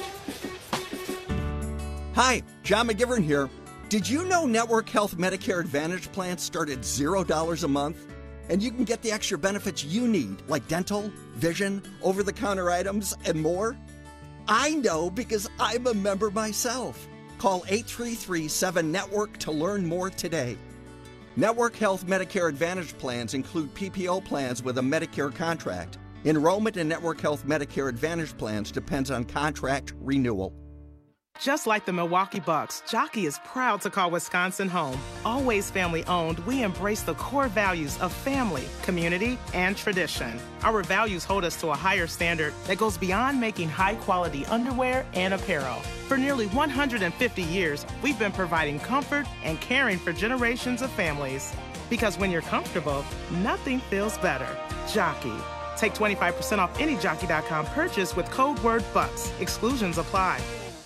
Hi, John McGivern here. Did you know Network Health Medicare Advantage plans start at zero dollars a month? And you can get the extra benefits you need, like dental, vision, over-the-counter items, and more? I know because I'm a member myself. Call eight three three, seven, network to learn more today. Network Health Medicare Advantage plans include P P O plans with a Medicare contract. Enrollment in Network Health Medicare Advantage plans depends on contract renewal. Just like the Milwaukee Bucks, Jockey is proud to call Wisconsin home. Always family-owned, we embrace the core values of family, community, and tradition. Our values hold us to a higher standard that goes beyond making high-quality underwear and apparel. For nearly one hundred fifty years, we've been providing comfort and caring for generations of families. Because when you're comfortable, nothing feels better. Jockey. Take twenty-five percent off any Jockey dot com purchase with code word BUCKS. Exclusions apply.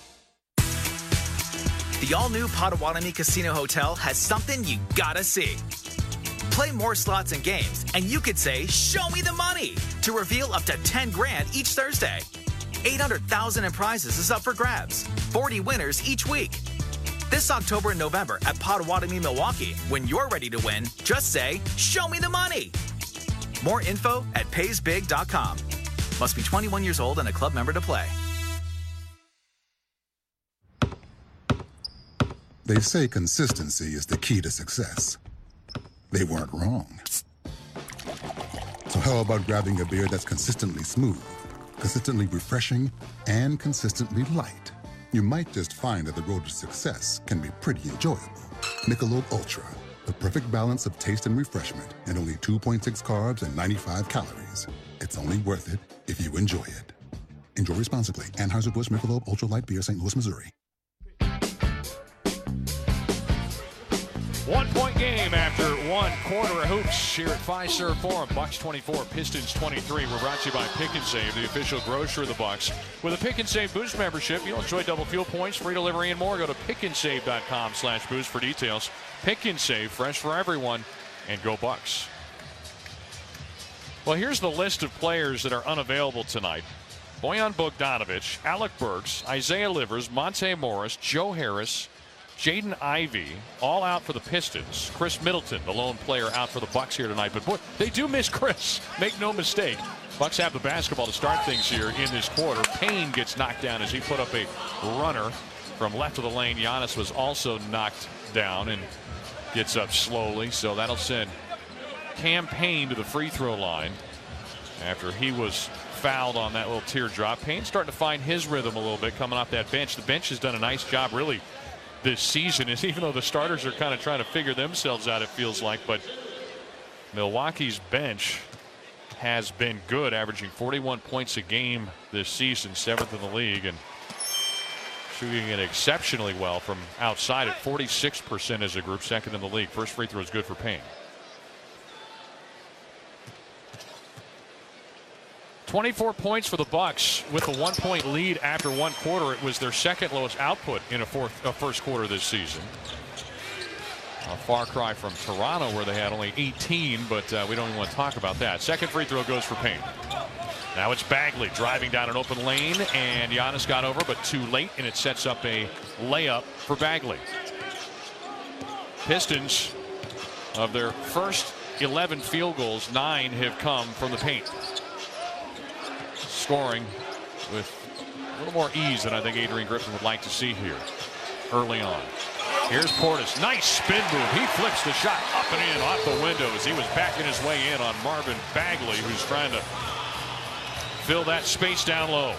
The all-new Potawatomi Casino Hotel has something you gotta see. Play more slots and games, and you could say, "Show me the money," to reveal up to ten grand each Thursday. eight hundred thousand in prizes is up for grabs. forty winners each week. This October and November at Potawatomi, Milwaukee, when you're ready to win, just say, "Show me the money." More info at pays big dot com. Must be twenty-one years old and a club member to play. They say consistency is the key to success. They weren't wrong. So how about grabbing a beer that's consistently smooth, consistently refreshing, and consistently light? You might just find that the road to success can be pretty enjoyable. Michelob Ultra, The perfect balance of taste and refreshment, and only two point six carbs and ninety-five calories. It's only worth it if you enjoy it. Enjoy responsibly. Anheuser-Busch Michelob Ultra Light Beer, Saint Louis, Missouri. One-point game after one quarter of hoops here at Fiserv Forum. Bucks twenty-four, Pistons twenty-three. We're brought to you by Pick and Save, the official grocer of the Bucks. With a Pick and Save Boost membership, you'll enjoy double fuel points, free delivery, and more. Go to pickandsave.com slash boost for details. Pick and Save, fresh for everyone, and go Bucks. Well, here's the list of players that are unavailable tonight. Bojan Bogdanovic, Alec Burks, Isaiah Livers, Monte Morris, Joe Harris, Jaden Ivey, all out for the Pistons. Chris Middleton, the lone player, out for the Bucks here tonight. But boy, they do miss Chris. Make no mistake. Bucks have the basketball to start things here in this quarter. Payne gets knocked down as he put up a runner from left of the lane. Giannis was also knocked down and gets up slowly. So that'll send Cam Payne to the free throw line after he was fouled on that little teardrop. Payne's starting to find his rhythm a little bit coming off that bench. The bench has done a nice job really this season, is even though the starters are kind of trying to figure themselves out, it feels like. But Milwaukee's bench has been good, averaging forty-one points a game this season, seventh in the league, and shooting it exceptionally well from outside at forty-six percent as a group, second in the league. First free throw is good for Payne. twenty-four points for the Bucks with a one-point lead after one quarter. It was their second lowest output in a, fourth, a first quarter this season. A far cry from Toronto, where they had only eighteen, but uh, we don't even want to talk about that. Second free throw goes for Payne. Now it's Bagley driving down an open lane, and Giannis got over, but too late, and it sets up a layup for Bagley. Pistons, of their first eleven field goals, nine have come from the paint. Scoring with a little more ease than I think Adrian Griffin would like to see here early on. Here's Portis. Nice spin move. He flips the shot up and in off the window as he was backing his way in on Marvin Bagley, who's trying to fill that space down low.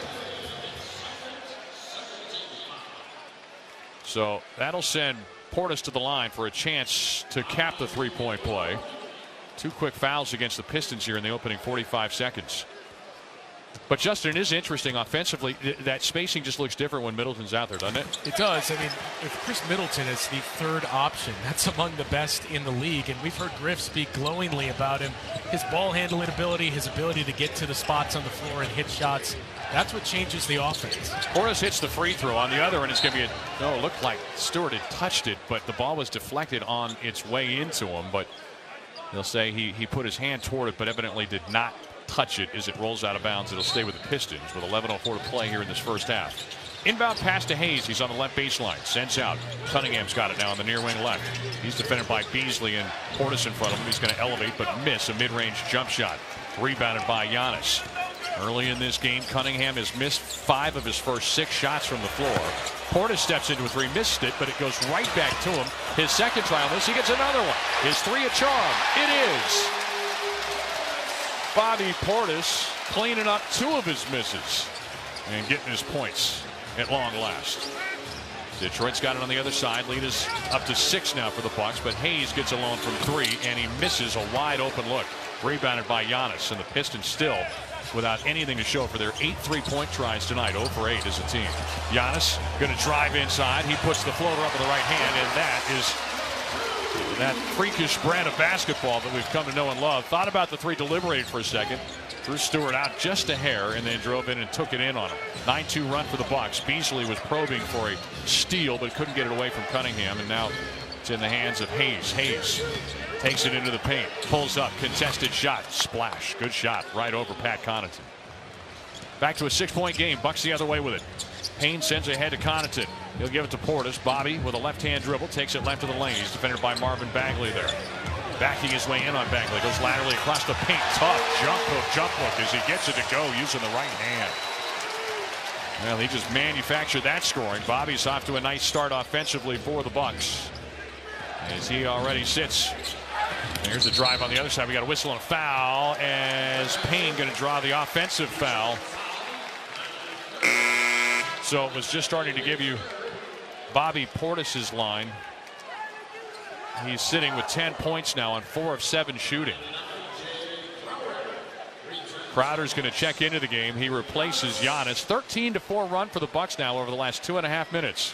So that'll send Portis to the line for a chance to cap the three-point play. Two quick fouls against the Pistons here in the opening forty-five seconds. But Justin, it is interesting offensively. That spacing just looks different when Middleton's out there, doesn't it? It does. I mean, if Chris Middleton is the third option, that's among the best in the league. And we've heard Griff speak glowingly about him. His ball handling ability, his ability to get to the spots on the floor and hit shots. That's what changes the offense. Portis hits the free throw. On the other end, it's going to be a, no, it looked like Stewart had touched it, but the ball was deflected on its way into him. But they'll say he, he put his hand toward it, but evidently did not touch it as it rolls out of bounds. It'll stay with the Pistons with eleven oh four to play here in this first half. Inbound pass to Hayes. He's on the left baseline. Sends out. Cunningham's got it now on the near wing left. He's defended by Beasley and Portis in front of him. He's going to elevate but miss a mid-range jump shot. Rebounded by Giannis. Early in this game, Cunningham has missed five of his first six shots from the floor. Portis steps into a three, missed it, but it goes right back to him. His second try on this, he gets another one. His three a charm. It is. Bobby Portis cleaning up two of his misses and getting his points at long last. Detroit's got it on the other side. Lead is up to six now for the Bucks, but Hayes gets alone from three, and he misses a wide open look. Rebounded by Giannis, and the Pistons still without anything to show for their eight three-point tries tonight. oh for eight as a team. Giannis going to drive inside. He puts the floater up with the right hand, and that is that freakish brand of basketball that we've come to know and love. Thought about the three, deliberated for a second. Drew Stewart out just a hair and then drove in and took it in on him. nine two run for the Bucks. Beasley was probing for a steal but couldn't get it away from Cunningham, and now it's in the hands of Hayes. Hayes takes it into the paint, pulls up, contested shot, splash. Good shot right over Pat Connaughton. Back to a six-point game. Bucks the other way with it. Payne sends ahead to Connaughton. He'll give it to Portis. Bobby with a left-hand dribble takes it left of the lane. He's defended by Marvin Bagley there. Backing his way in on Bagley. Goes laterally across the paint. Tough jump hook, jump hook as he gets it to go using the right hand. Well, he just manufactured that scoring. Bobby's off to a nice start offensively for the Bucks, as he already sits. Here's the drive on the other side. We got a whistle and a foul as Payne going to draw the offensive foul. So it was just starting to give you Bobby Portis's line. He's sitting with ten points now on four of seven shooting. Crowder's going to check into the game. He replaces Giannis. thirteen to four run for the Bucks now over the last two and a half minutes.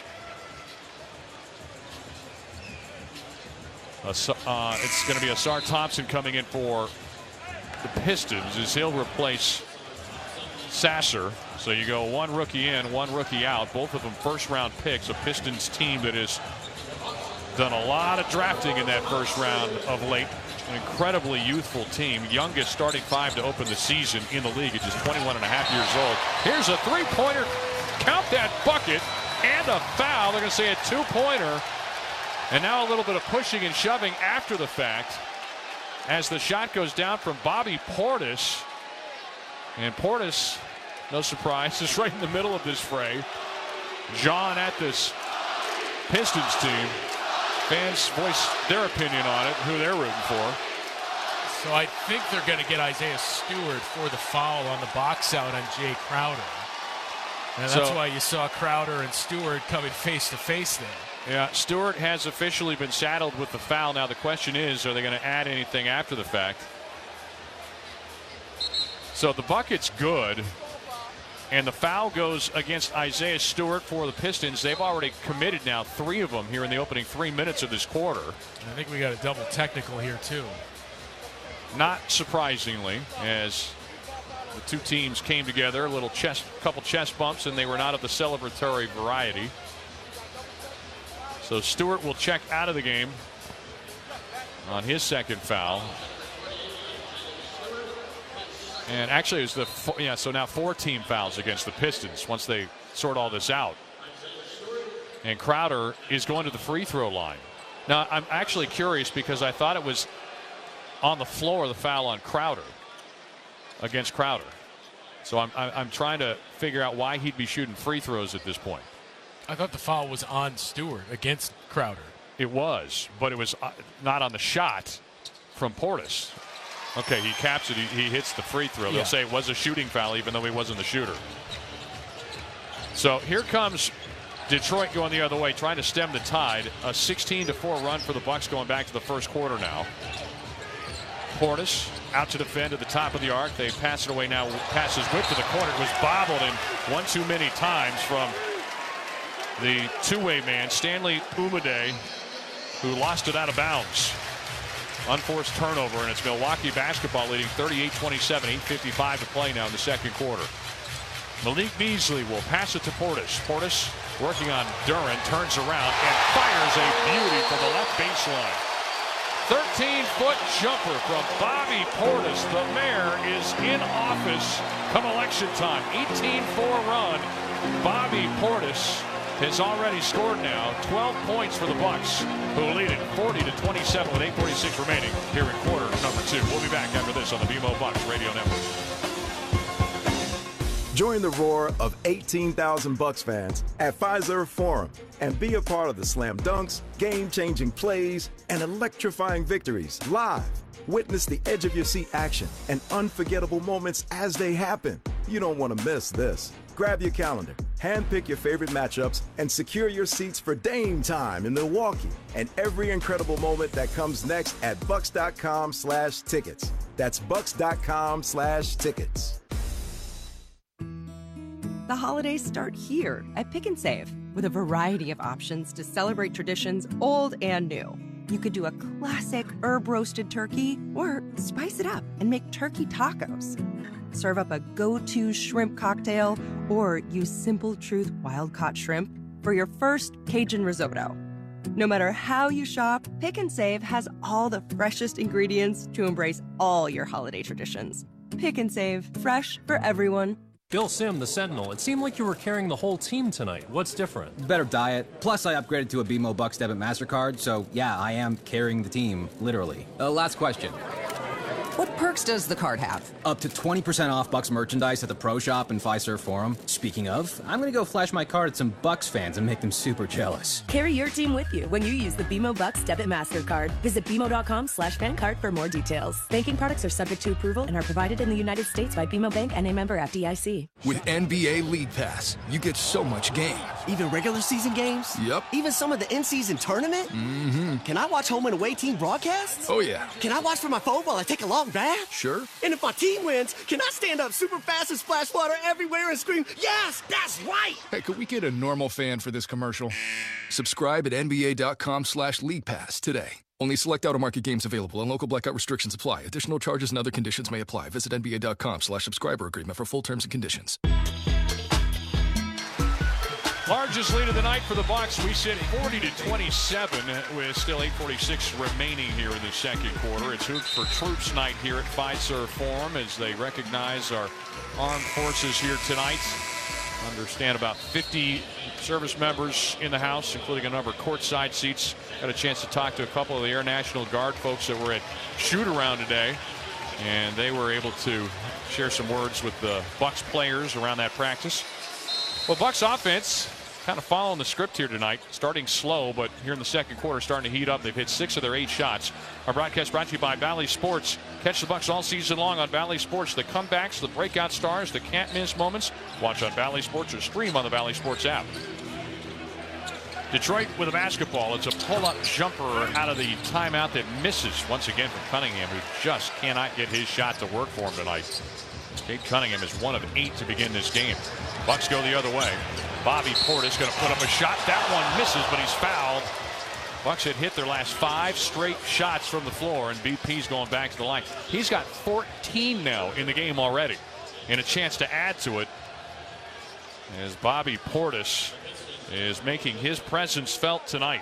Uh, uh, it's going to be Asar Thompson coming in for the Pistons as he'll replace Sasser. So you go one rookie in, one rookie out. Both of them first round picks. A Pistons team that has done a lot of drafting in that first round of late. An incredibly youthful team. Youngest starting five to open the season in the league at just twenty-one and a half years old. Here's a three-pointer. Count that bucket and a foul. They're going to say a two-pointer. And now a little bit of pushing and shoving after the fact as the shot goes down from Bobby Portis. And Portis, no surprise, is right in the middle of this fray. John at this Pistons team. Fans voice their opinion on it, who they're rooting for. So I think they're going to get Isaiah Stewart for the foul on the box out on Jay Crowder. And that's so, why you saw Crowder and Stewart coming face to face there. Yeah, Stewart has officially been saddled with the foul. Now the question is, are they going to add anything after the fact? So the bucket's good. And the foul goes against Isaiah Stewart for the Pistons. They've already committed now three of them here in the opening three minutes of this quarter. I think we got a double technical here too. Not surprisingly, as the two teams came together, a little chest, couple chest bumps, and they were not of the celebratory variety. So Stewart will check out of the game on his second foul. And actually, it was the yeah. So now four team fouls against the Pistons once they sort all this out. And Crowder is going to the free throw line. Now I'm actually curious because I thought it was on the floor the foul on Crowder against Crowder. So I'm I'm trying to figure out why he'd be shooting free throws at this point. I thought the foul was on Stewart against Crowder. It was, but it was not on the shot from Portis. Okay, he caps it. He, he hits the free throw. They'll Yeah. say it was a shooting foul, even though he wasn't the shooter. So here comes Detroit going the other way, trying to stem the tide. A sixteen to four run for the Bucks going back to the first quarter now. Portis out to defend at the top of the arc. They pass it away now. Passes whip to the corner. It was bobbled in one too many times from the two-way man, Stanley Umade, who lost it out of bounds. Unforced turnover, and it's Milwaukee basketball leading thirty-eight twenty-seven, eight fifty-five to play now in the second quarter. Malik Beasley will pass it to Portis. Portis working on Duran, turns around and fires a beauty from the left baseline. thirteen foot jumper from Bobby Portis. The mayor is in office come election time. eighteen four run. Bobby Portis has already scored now twelve points for the Bucks, who lead it forty to twenty-seven with eight forty-six remaining here in quarter number two. We'll be back after this on the B M O Bucks Radio Network. Join the roar of eighteen thousand Bucks fans at Fiserv Forum and be a part of the slam dunks, game-changing plays, and electrifying victories live. Witness the edge of your seat action and unforgettable moments as they happen. You don't want to miss this. Grab your calendar, handpick your favorite matchups, and secure your seats for Dame time in Milwaukee and every incredible moment that comes next at bucks.com slash tickets. That's bucks.com slash tickets. The holidays start here at Pick and Save with a variety of options to celebrate traditions old and new. You could do a classic herb-roasted turkey or spice it up and make turkey tacos. Serve up a go-to shrimp cocktail or use Simple Truth wild-caught shrimp for your first Cajun risotto. No matter how you shop, Pick and Save has all the freshest ingredients to embrace all your holiday traditions. Pick and Save, fresh for everyone. Bill Sim, the Sentinel, it seemed like you were carrying the whole team tonight. What's different? Better diet. Plus, I upgraded to a B M O Bucks debit MasterCard, so yeah, I am carrying the team, literally. Uh, last question. What perks does the card have? Up to twenty percent off Bucks merchandise at the Pro Shop and Fiserv Forum. Speaking of, I'm gonna go flash my card at some Bucks fans and make them super jealous. Carry your team with you when you use the B M O Bucks Debit MasterCard. Visit bmo.com slash fan card for more details. Banking products are subject to approval and are provided in the United States by B M O Bank and a member F D I C. With N B A League Pass, you get so much game. Even regular season games? Yep. Even some of the in-season tournament? Mm-hmm. Can I watch home and away team broadcasts? Oh, yeah. Can I watch from my phone while I take a long bath? Sure. And if my team wins, can I stand up super fast and splash water everywhere and scream, yes, that's right? Hey, could we get a normal fan for this commercial? Subscribe at N B A dot com slash League Pass today. Only select out-of-market games available and local blackout restrictions apply. Additional charges and other conditions may apply. Visit N B A dot com slash subscriber agreement for full terms and conditions. Largest lead of the night for the Bucks. We sit forty to twenty-seven with still eight forty-six remaining here in the second quarter. It's Hoops for Troops night here at Fiserv Forum as they recognize our armed forces here tonight. Understand about fifty service members in the house, including a number of courtside seats. Got a chance to talk to a couple of the Air National Guard folks that were at shoot-around today, and they were able to share some words with the Bucks players around that practice. Well, Bucks offense kind of following the script here tonight, starting slow, but here in the second quarter starting to heat up. They've hit six of their eight shots. Our broadcast brought to you by Valley Sports. Catch the Bucks all season long on Valley Sports. The comebacks, the breakout stars, the can't miss moments. Watch on Valley Sports or stream on the Valley Sports app. Detroit with a basketball. It's a pull-up jumper out of the timeout that misses once again from Cunningham, who just cannot get his shot to work for him tonight. Cade Cunningham is one of eight to begin this game. Bucks go the other way. Bobby Portis going to put up a shot. That one misses, but he's fouled. Bucks had hit their last five straight shots from the floor, and B P's going back to the line. He's got fourteen now in the game already, and a chance to add to it as Bobby Portis is making his presence felt tonight.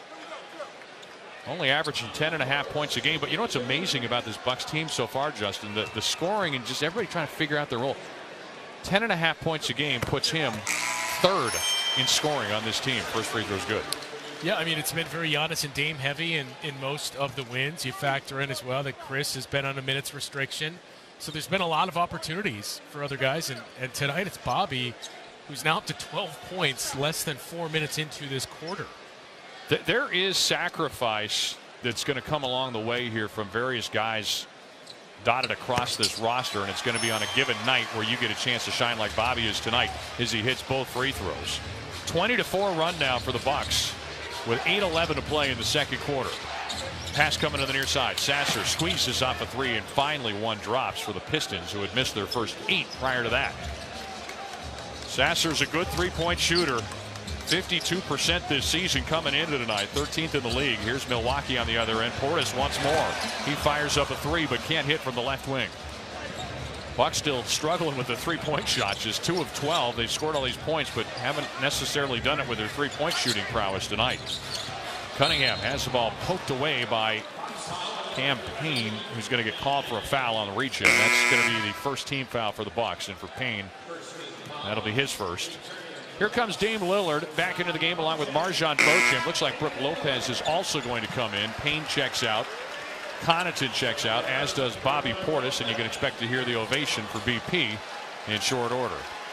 Only averaging ten and a half points a game, but you know what's amazing about this Bucks team so far, Justin? The, the scoring and just everybody trying to figure out their role. ten and a half points a game puts him third in scoring on this team. First free throw's good. Yeah, I mean, it's been very Giannis and Dame heavy in, in most of the wins. You factor in as well that Chris has been on a minutes restriction. So there's been a lot of opportunities for other guys. And, and tonight it's Bobby, who's now up to twelve points less than four minutes into this quarter. Th- there is sacrifice that's going to come along the way here from various guys dotted across this roster, and it's going to be on a given night where you get a chance to shine like Bobby is tonight as he hits both free throws. twenty to four run now for the Bucks with eight eleven to play in the second quarter. Pass coming to the near side. Sasser squeezes off a three, and finally one drops for the Pistons, who had missed their first eight prior to that. Sasser's a good three-point shooter. fifty-two percent this season coming into tonight, thirteenth in the league. Here's Milwaukee on the other end. Portis once more. He fires up a three, but can't hit from the left wing. Bucks still struggling with the three-point shot. Just two of twelve. They've scored all these points, but haven't necessarily done it with their three-point shooting prowess tonight. Cunningham has the ball poked away by Cam Payne, who's going to get called for a foul on the reach-in. That's going to be the first team foul for the Bucks, and for Payne, that'll be his first. Here comes Dame Lillard back into the game along with Marjon Beauchamp. Looks like Brook Lopez is also going to come in. Payne checks out. Connaughton checks out, as does Bobby Portis, and you can expect to hear the ovation for B P in short order.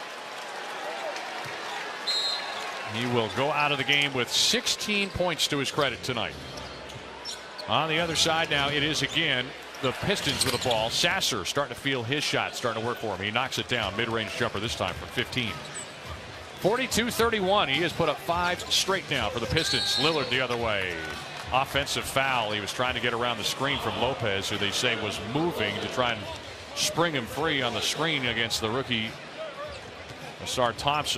He will go out of the game with sixteen points to his credit tonight. On the other side now, it is again the Pistons with the ball. Sasser starting to feel his shot, starting to work for him. He knocks it down. Mid-range jumper this time from fifteen. forty-two thirty-one. He has put up five straight now for the Pistons. Lillard the other way. Offensive foul. He was trying to get around the screen from Lopez, who they say was moving to try and spring him free on the screen against the rookie Ausar Thompson.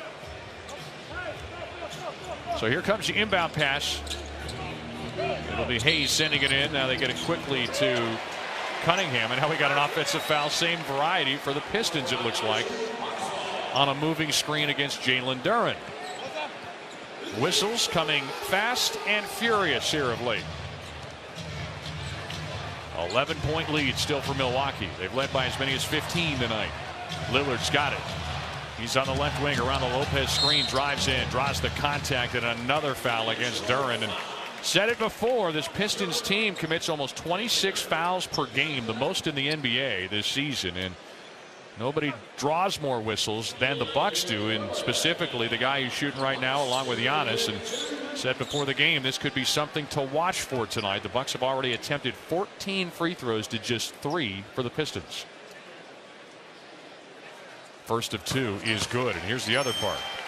So here comes the inbound pass. It'll be Hayes sending it in. Now they get it quickly to Cunningham, and now we got an offensive foul, same variety for the Pistons, it looks like, on a moving screen against Jalen Duren. Whistles coming fast and furious here of late. eleven point lead still for Milwaukee. They've led by as many as fifteen tonight. Lillard's got it. He's on the left wing around the Lopez screen, drives in, draws the contact, and another foul against Duren. And said it before, this Pistons team commits almost twenty-six fouls per game, the most in the N B A this season. And nobody draws more whistles than the Bucks do, and specifically the guy who's shooting right now along with Giannis. And said before the game, this could be something to watch for tonight. The Bucks have already attempted fourteen free throws to just three for the Pistons. First of two is good, and here's the other part.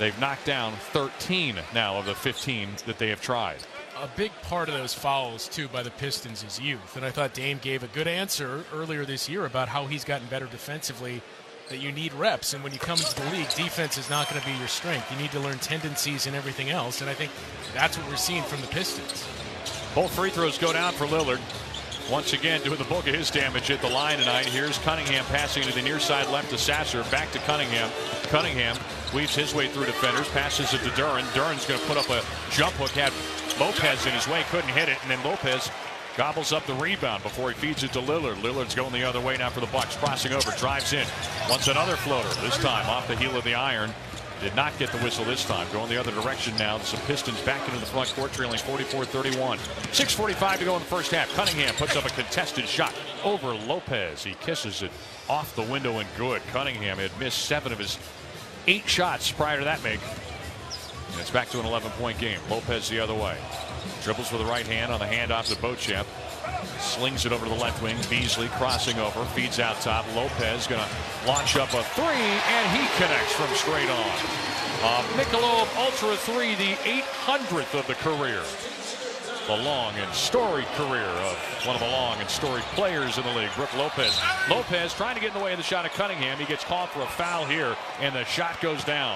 They've knocked down thirteen now of the fifteen that they have tried. A big part of those fouls, too, by the Pistons is youth. And I thought Dame gave a good answer earlier this year about how he's gotten better defensively, that you need reps. And when you come into the league, defense is not going to be your strength. You need to learn tendencies and everything else. And I think that's what we're seeing from the Pistons. Both free throws go down for Lillard. Once again, doing the bulk of his damage at the line tonight. Here's Cunningham passing to the near side left to Sasser. Back to Cunningham. Cunningham weaves his way through defenders. Passes it to Duren. Duren's going to put up a jump hook. Had Lopez in his way. Couldn't hit it. And then Lopez gobbles up the rebound before he feeds it to Lillard. Lillard's going the other way now for the Bucks. Crossing over. Drives in. Wants another floater. This time off the heel of the iron. Did not get the whistle this time. Going the other direction now. Some Pistons back into the front court, trailing forty-four thirty-one. six forty-five to go in the first half. Cunningham puts up a contested shot over Lopez. He kisses it off the window and good. Cunningham had missed seven of his eight shots prior to that make. And it's back to an eleven point game. Lopez the other way. Dribbles with the right hand on the handoff to Beauchamp. Slings it over to the left wing. Beasley crossing over. Feeds out top. Lopez going to launch up a three, and he connects from straight on. Uh, Michelob Ultra three, the eight hundredth of the career. The long and storied career of one of the long and storied players in the league, Brook Lopez. Lopez trying to get in the way of the shot of Cunningham. He gets called for a foul here, and the shot goes down.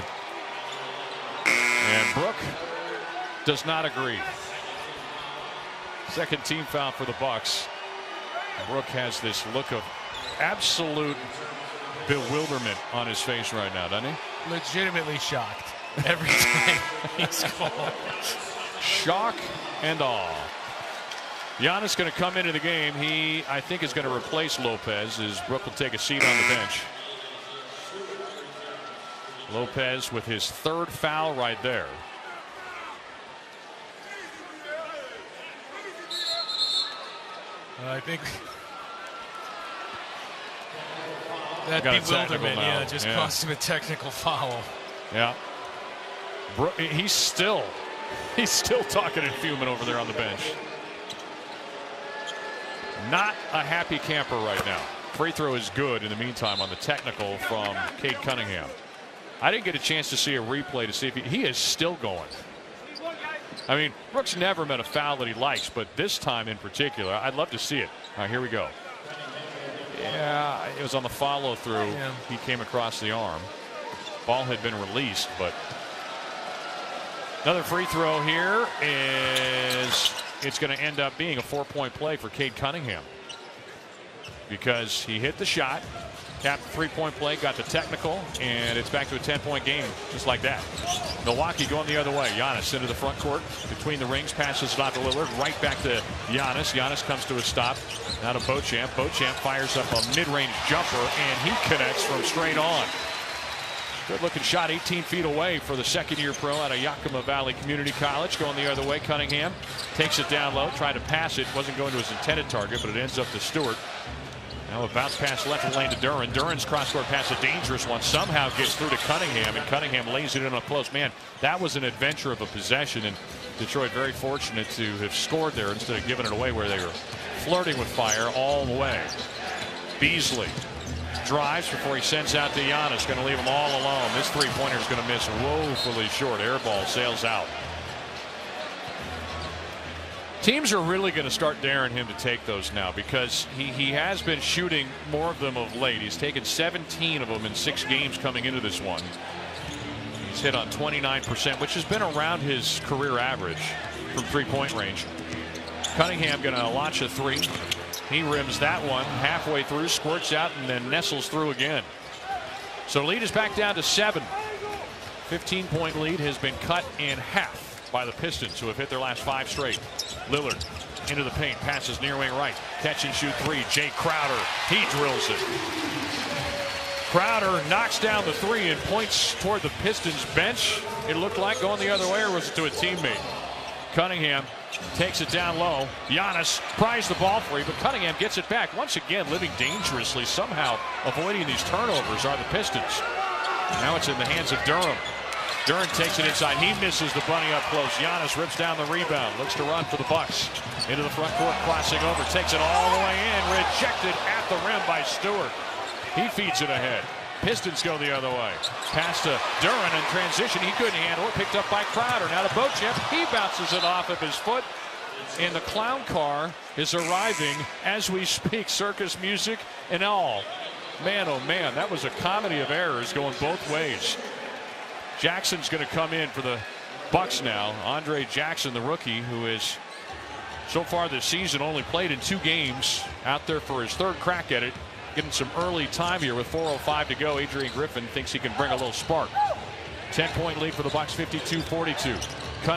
And Brook does not agree. Second team foul for the Bucks. Brook has this look of absolute bewilderment on his face right now, doesn't he? Legitimately shocked every time he's called. Shock and awe. Giannis going to come into the game. He, I think, is going to replace Lopez as Brook will take a seat on the bench. Lopez with his third foul right there. I think that bewilderment, yeah, just yeah. cost him a technical foul. Yeah, Bro he's still, he's still talking and fuming over there on the bench. Not a happy camper right now. Free throw is good in the meantime on the technical from Cade Cunningham. I didn't get a chance to see a replay to see if he, he is still going. I mean, Brooks never met a foul that he likes, but this time in particular, I'd love to see it. All right, here we go. Yeah, it was on the follow through. Yeah. He came across the arm. Ball had been released, but another free throw here is it's going to end up being a four point play for Cade Cunningham because he hit the shot. Tapped the three-point play, got the technical, and it's back to a ten-point game just like that. Milwaukee going the other way. Giannis into the front court, between the rings, passes it off to Lillard, right back to Giannis. Giannis comes to a stop. Now to Beauchamp. Beauchamp fires up a mid-range jumper, and he connects from straight on. Good-looking shot, eighteen feet away for the second-year pro out of Yakima Valley Community College. Going the other way, Cunningham takes it down low, tried to pass it. Wasn't going to his intended target, but it ends up to Stewart. Now a bounce pass left of lane to Duren. Duren's cross-court pass, a dangerous one, somehow gets through to Cunningham, and Cunningham lays it in up close. Man, that was an adventure of a possession, and Detroit very fortunate to have scored there instead of giving it away where they were flirting with fire all the way. Beasley drives before he sends out to Giannis. Going to leave him all alone. This three-pointer is going to miss woefully short. Air ball sails out. Teams are really going to start daring him to take those now because he, he has been shooting more of them of late. He's taken seventeen of them in six games coming into this one. He's hit on twenty-nine percent, which has been around his career average from three-point range. Cunningham going to launch a three. He rims that one halfway through, squirts out, and then nestles through again. So lead is back down to seven. fifteen point lead has been cut in half by the Pistons, who have hit their last five straight. Lillard into the paint, passes near wing right, catch and shoot three. Jay Crowder, he drills it. Crowder knocks down the three and points toward the Pistons bench. It looked like going the other way, or was it to a teammate? Cunningham takes it down low. Giannis pries the ball free, but Cunningham gets it back. Once again, living dangerously, somehow avoiding these turnovers are the Pistons. Now it's in the hands of Durham. Duren takes it inside. He misses the bunny up close. Giannis rips down the rebound. Looks to run for the Bucks. Into the front court, crossing over. Takes it all the way in. Rejected at the rim by Stewart. He feeds it ahead. Pistons go the other way. Pass to Duren in transition. He couldn't handle it. Picked up by Crowder. Now to Beauchamp. He bounces it off of his foot. And the clown car is arriving as we speak. Circus music and all. Man, oh man, that was a comedy of errors going both ways. Jackson's going to come in for the Bucks now. Andre Jackson, the rookie, who is so far this season only played in two games, out there for his third crack at it. Getting some early time here with four oh five to go. Adrian Griffin thinks he can bring a little spark. ten point lead for the Bucks, fifty-two forty-two.